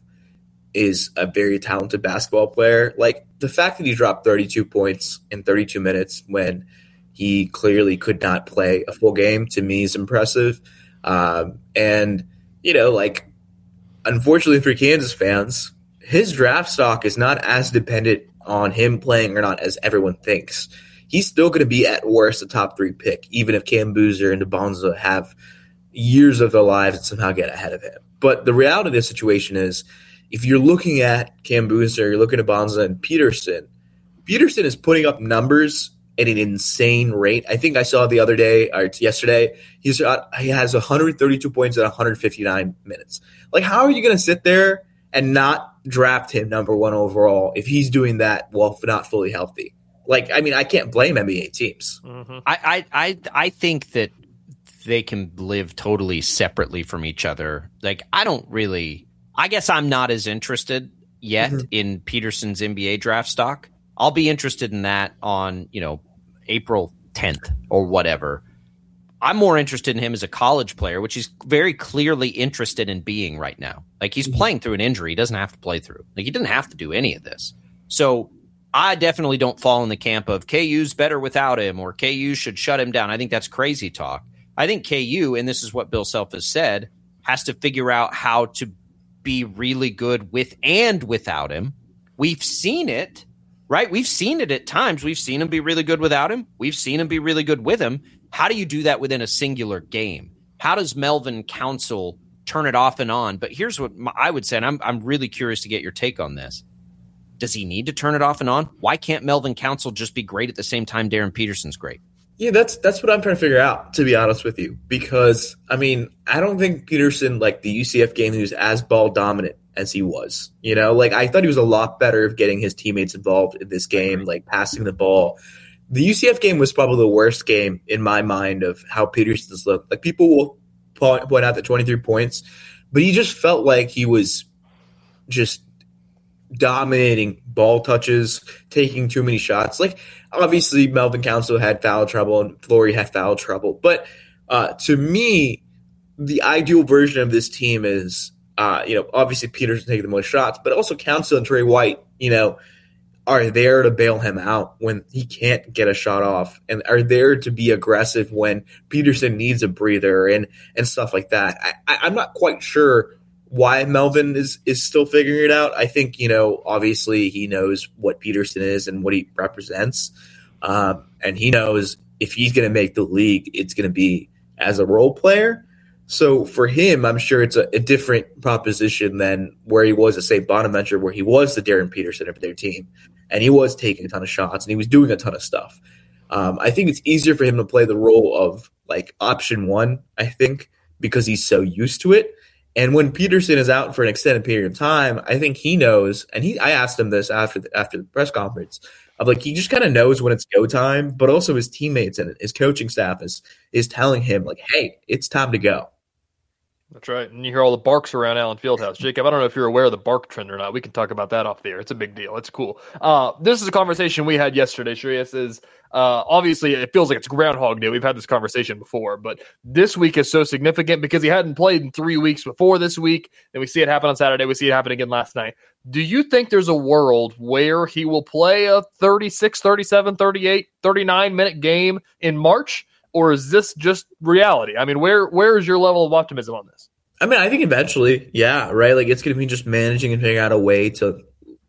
is a very talented basketball player. Like the fact that he dropped thirty-two points in thirty-two minutes when he clearly could not play a full game, to me is impressive. Um, and, you know, like, unfortunately for Kansas fans, his draft stock is not as dependent on him playing or not as everyone thinks. He's still going to be at worst a top three pick, even if Cam Boozer and DeBonza have years of their lives and somehow get ahead of him. But the reality of this situation is, if you're looking at Cam Boozer, you're looking at Bonza and Peterson, Peterson is putting up numbers at an insane rate. I think I saw the other day or yesterday, he's got, he has one hundred thirty-two points at one hundred fifty-nine minutes. Like, how are you going to sit there and not draft him number one overall if he's doing that while not fully healthy? Like, I mean, I can't blame N B A teams. Mm-hmm. I, I, I, I think that they can live totally separately from each other. Like, I don't really, I guess I'm not as interested yet mm-hmm. in Peterson's N B A draft stock. I'll be interested in that on, you know, April tenth or whatever. I'm more interested in him as a college player, which he's very clearly interested in being right now. Like, he's mm-hmm. playing through an injury. He doesn't have to play through. Like, he didn't have to do any of this. So I definitely don't fall in the camp of K U's better without him or K U should shut him down. I think that's crazy talk. I think K U, and this is what Bill Self has said, has to figure out how to be really good with and without him. We've seen it. Right? We've seen it at times. We've seen him be really good without him. We've seen him be really good with him. How do you do that within a singular game? How does Melvin Council turn it off and on? But here's what I would say, and I'm, I'm really curious to get your take on this. Does he need to turn it off and on? Why can't Melvin Council just be great at the same time Darren Peterson's great? Yeah, that's that's what I'm trying to figure out, to be honest with you. Because, I mean, I don't think Peterson, like the U C F game, who's as ball dominant as he was. You know, like I thought he was a lot better of getting his teammates involved in this game, like passing the ball. The U C F game was probably the worst game in my mind of how Peterson's looked. Like, people will point, point out the twenty-three points, but he just felt like he was just dominating ball touches, taking too many shots. Like, obviously Melvin Council had foul trouble and Flory had foul trouble. But uh, to me, the ideal version of this team is, uh, you know, obviously Peterson taking the most shots, but also Council and Trey White, you know, are there to bail him out when he can't get a shot off and are there to be aggressive when Peterson needs a breather and, and stuff like that. I, I, I'm not quite sure why Melvin is, is still figuring it out. I think, you know, obviously he knows what Peterson is and what he represents. Um, and he knows if he's going to make the league, it's going to be as a role player. So for him, I'm sure it's a, a different proposition than where he was at Saint Bonaventure, where he was the Darren Peterson of their team. And he was taking a ton of shots and he was doing a ton of stuff. Um, I think it's easier for him to play the role of like option one, I think, because he's so used to it. And when Peterson is out for an extended period of time, I think he knows, and he I asked him this after the, after the press conference, of like he just kind of knows when it's go time, but also his teammates and his coaching staff is is telling him like, hey, it's time to go. That's right. And you hear all the barks around Allen Fieldhouse. Jacob, I don't know if you're aware of the bark trend or not. We can talk about that off the air. It's a big deal. It's cool. Uh, this is a conversation we had yesterday, Shreyas, is uh, obviously it feels like it's Groundhog Day. We've had this conversation before, but this week is so significant because he hadn't played in three weeks before this week. And we see it happen on Saturday. We see it happen again last night. Do you think there's a world where he will play a thirty-six, thirty-seven, thirty-eight, thirty-nine minute game in March? Or is this just reality? I mean, where where is your level of optimism on this? I mean, I think eventually, yeah, right? Like, it's going to be just managing and figuring out a way to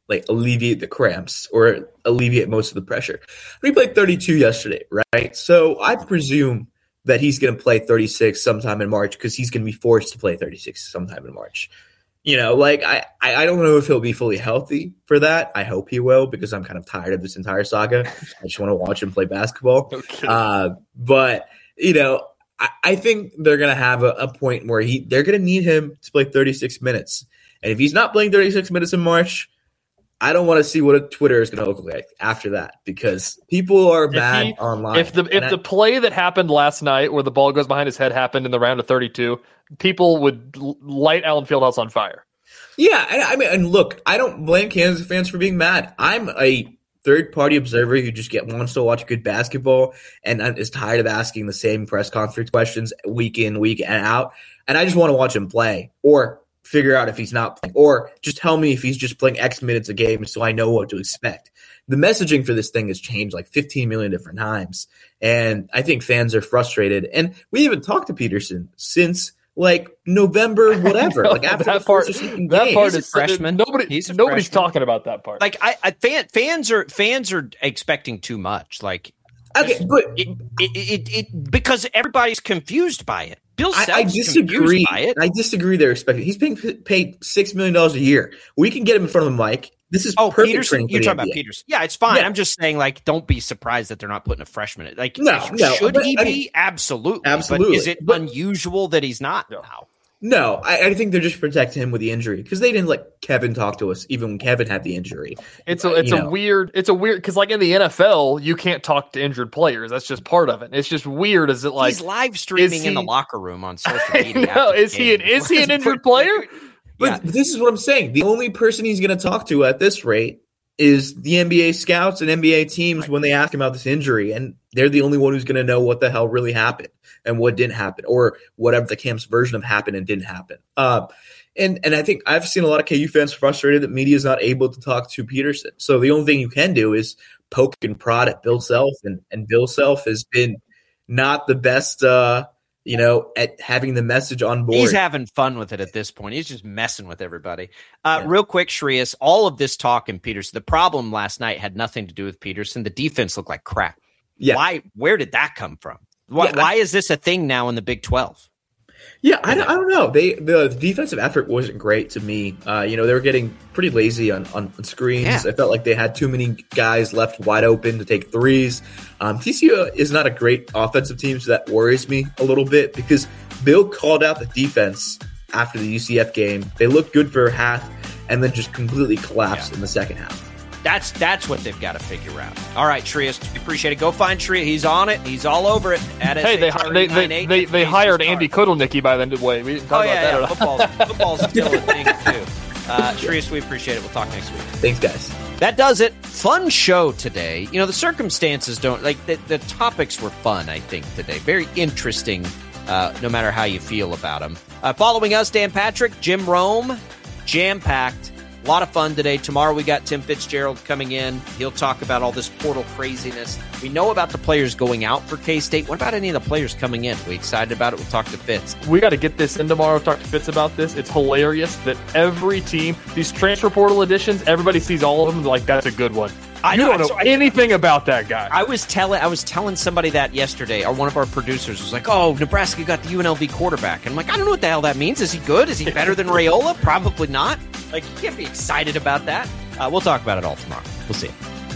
like alleviate the cramps or alleviate most of the pressure. He played thirty-two yesterday, right? So I presume that he's going to play thirty-six sometime in March because he's going to be forced to play thirty-six sometime in March. You know, like I, I don't know if he'll be fully healthy for that. I hope he will because I'm kind of tired of this entire saga. I just want to watch him play basketball. Okay. Uh, but, you know, I, I think they're going to have a, a point where he they're going to need him to play thirty-six minutes. And if he's not playing thirty-six minutes in March, I don't want to see what a Twitter is going to look like after that because people are mad he, online. If the if I, the play that happened last night where the ball goes behind his head happened in the round of thirty-two, people would light Allen Fieldhouse on fire. Yeah, I, I mean, and look, I don't blame Kansas fans for being mad. I'm a third-party observer who just get wants to watch good basketball and is tired of asking the same press conference questions week in, week out, and I just want to watch him play or figure out if he's not playing, or just tell me if he's just playing X minutes a game so I know what to expect. The messaging for this thing has changed like fifteen million different times, and I think fans are frustrated. And we haven't talked to Peterson since like November, whatever. Like after that the part, first that part he's is a freshman. Nobody, he's a nobody's freshman. talking about that part. Like I, I fan, fans are fans are expecting too much. Like okay, but it, it, it, it because everybody's confused by it. Bill Self's I, I disagree. By it. I disagree. They're expecting. He's being paid six million dollars a year. We can get him in front of the mic. This is oh perfect Peterson. You're talking about Peterson. Yeah, it's fine. Yeah. I'm just saying, like, don't be surprised that they're not putting a freshman. In. Like, no, no. Should but, he I be? mean, absolutely. Absolutely. But is it but, unusual that he's not no. now? No, I, I think they're just protecting him with the injury because they didn't let Kevin talk to us even when Kevin had the injury. It's a it's you a know. weird it's a weird because like in the N F L you can't talk to injured players. That's just part of it. It's just weird. Is it like he's live streaming he, in the locker room on social media? No, is he an is he an injured player? But Yeah. this is what I'm saying. The only person he's going to talk to at this rate is the N B A scouts and N B A teams right. when they ask him about this injury, and they're the only one who's going to know what the hell really happened and what didn't happen, or whatever the camp's version of happened and didn't happen. Uh, and and I think I've seen a lot of K U fans frustrated that media is not able to talk to Peterson. So the only thing you can do is poke and prod at Bill Self, and, and Bill Self has been not the best uh, – you know, at having the message on board. He's having fun with it at this point. He's just messing with everybody. Uh, yeah. Real quick, Shreas, all of this talk in Peterson, the problem last night had nothing to do with Peterson. The defense looked like crap. Yeah. Why? Where did that come from? Why, yeah, why I, is this a thing now in the Big twelve? Yeah, I, I don't know. They the defensive effort wasn't great to me. Uh, you know, they were getting pretty lazy on, on, on screens. Yeah. I felt like they had too many guys left wide open to take threes. Um, T C U is not a great offensive team, so that worries me a little bit because Bill called out the defense after the U C F game. They looked good for a half and then just completely collapsed yeah. in the second half. That's that's what they've got to figure out. All right, Shreas, appreciate it. Go find Shreas. He's on it. He's all over it. At hey, they they they, they, they hired Andy Kotelnicki by the way. We didn't talk oh, about yeah, that yeah. at all. Football's, football's still a thing, too. Uh, Shreas, we appreciate it. We'll talk next week. Thanks, guys. That does it. Fun show today. You know, the circumstances don't, like, the, the topics were fun, I think, today. Very interesting, uh, no matter how you feel about them. Uh, following us, Dan Patrick, Jim Rome, jam-packed. A lot of fun today. Tomorrow we got Tim Fitzgerald coming in. He'll talk about all this portal craziness. We know about the players going out for K-State. What about any of the players coming in? We excited about it? We'll talk to Fitz. We got to get this in tomorrow. Talk to Fitz about this. It's hilarious that every team, these transfer portal editions, everybody sees all of them like that's a good one. I you know, don't know so I, anything about that guy. I was telling I was telling somebody that yesterday, or one of our producers was like, oh, Nebraska got the U N L V quarterback. And I'm like, I don't know what the hell that means. Is he good? Is he better than Raiola? Probably not. Like, you can't be excited about that. Uh, we'll talk about it all tomorrow. We'll see you.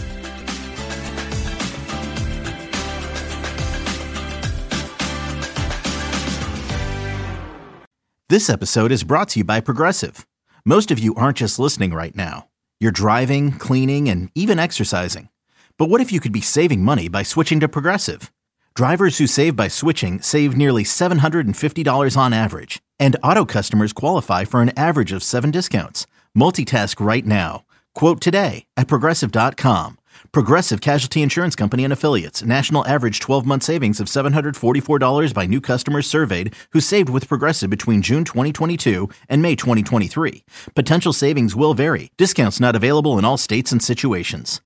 This episode is brought to you by Progressive. Most of you aren't just listening right now. You're driving, cleaning, and even exercising. But what if you could be saving money by switching to Progressive? Drivers who save by switching save nearly seven hundred fifty dollars on average. And auto customers qualify for an average of seven discounts. Multitask right now. Quote today at Progressive dot com. Progressive Casualty Insurance Company and Affiliates. National average twelve-month savings of seven hundred forty-four dollars by new customers surveyed who saved with Progressive between June twenty twenty-two and May twenty twenty-three. Potential savings will vary. Discounts not available in all states and situations.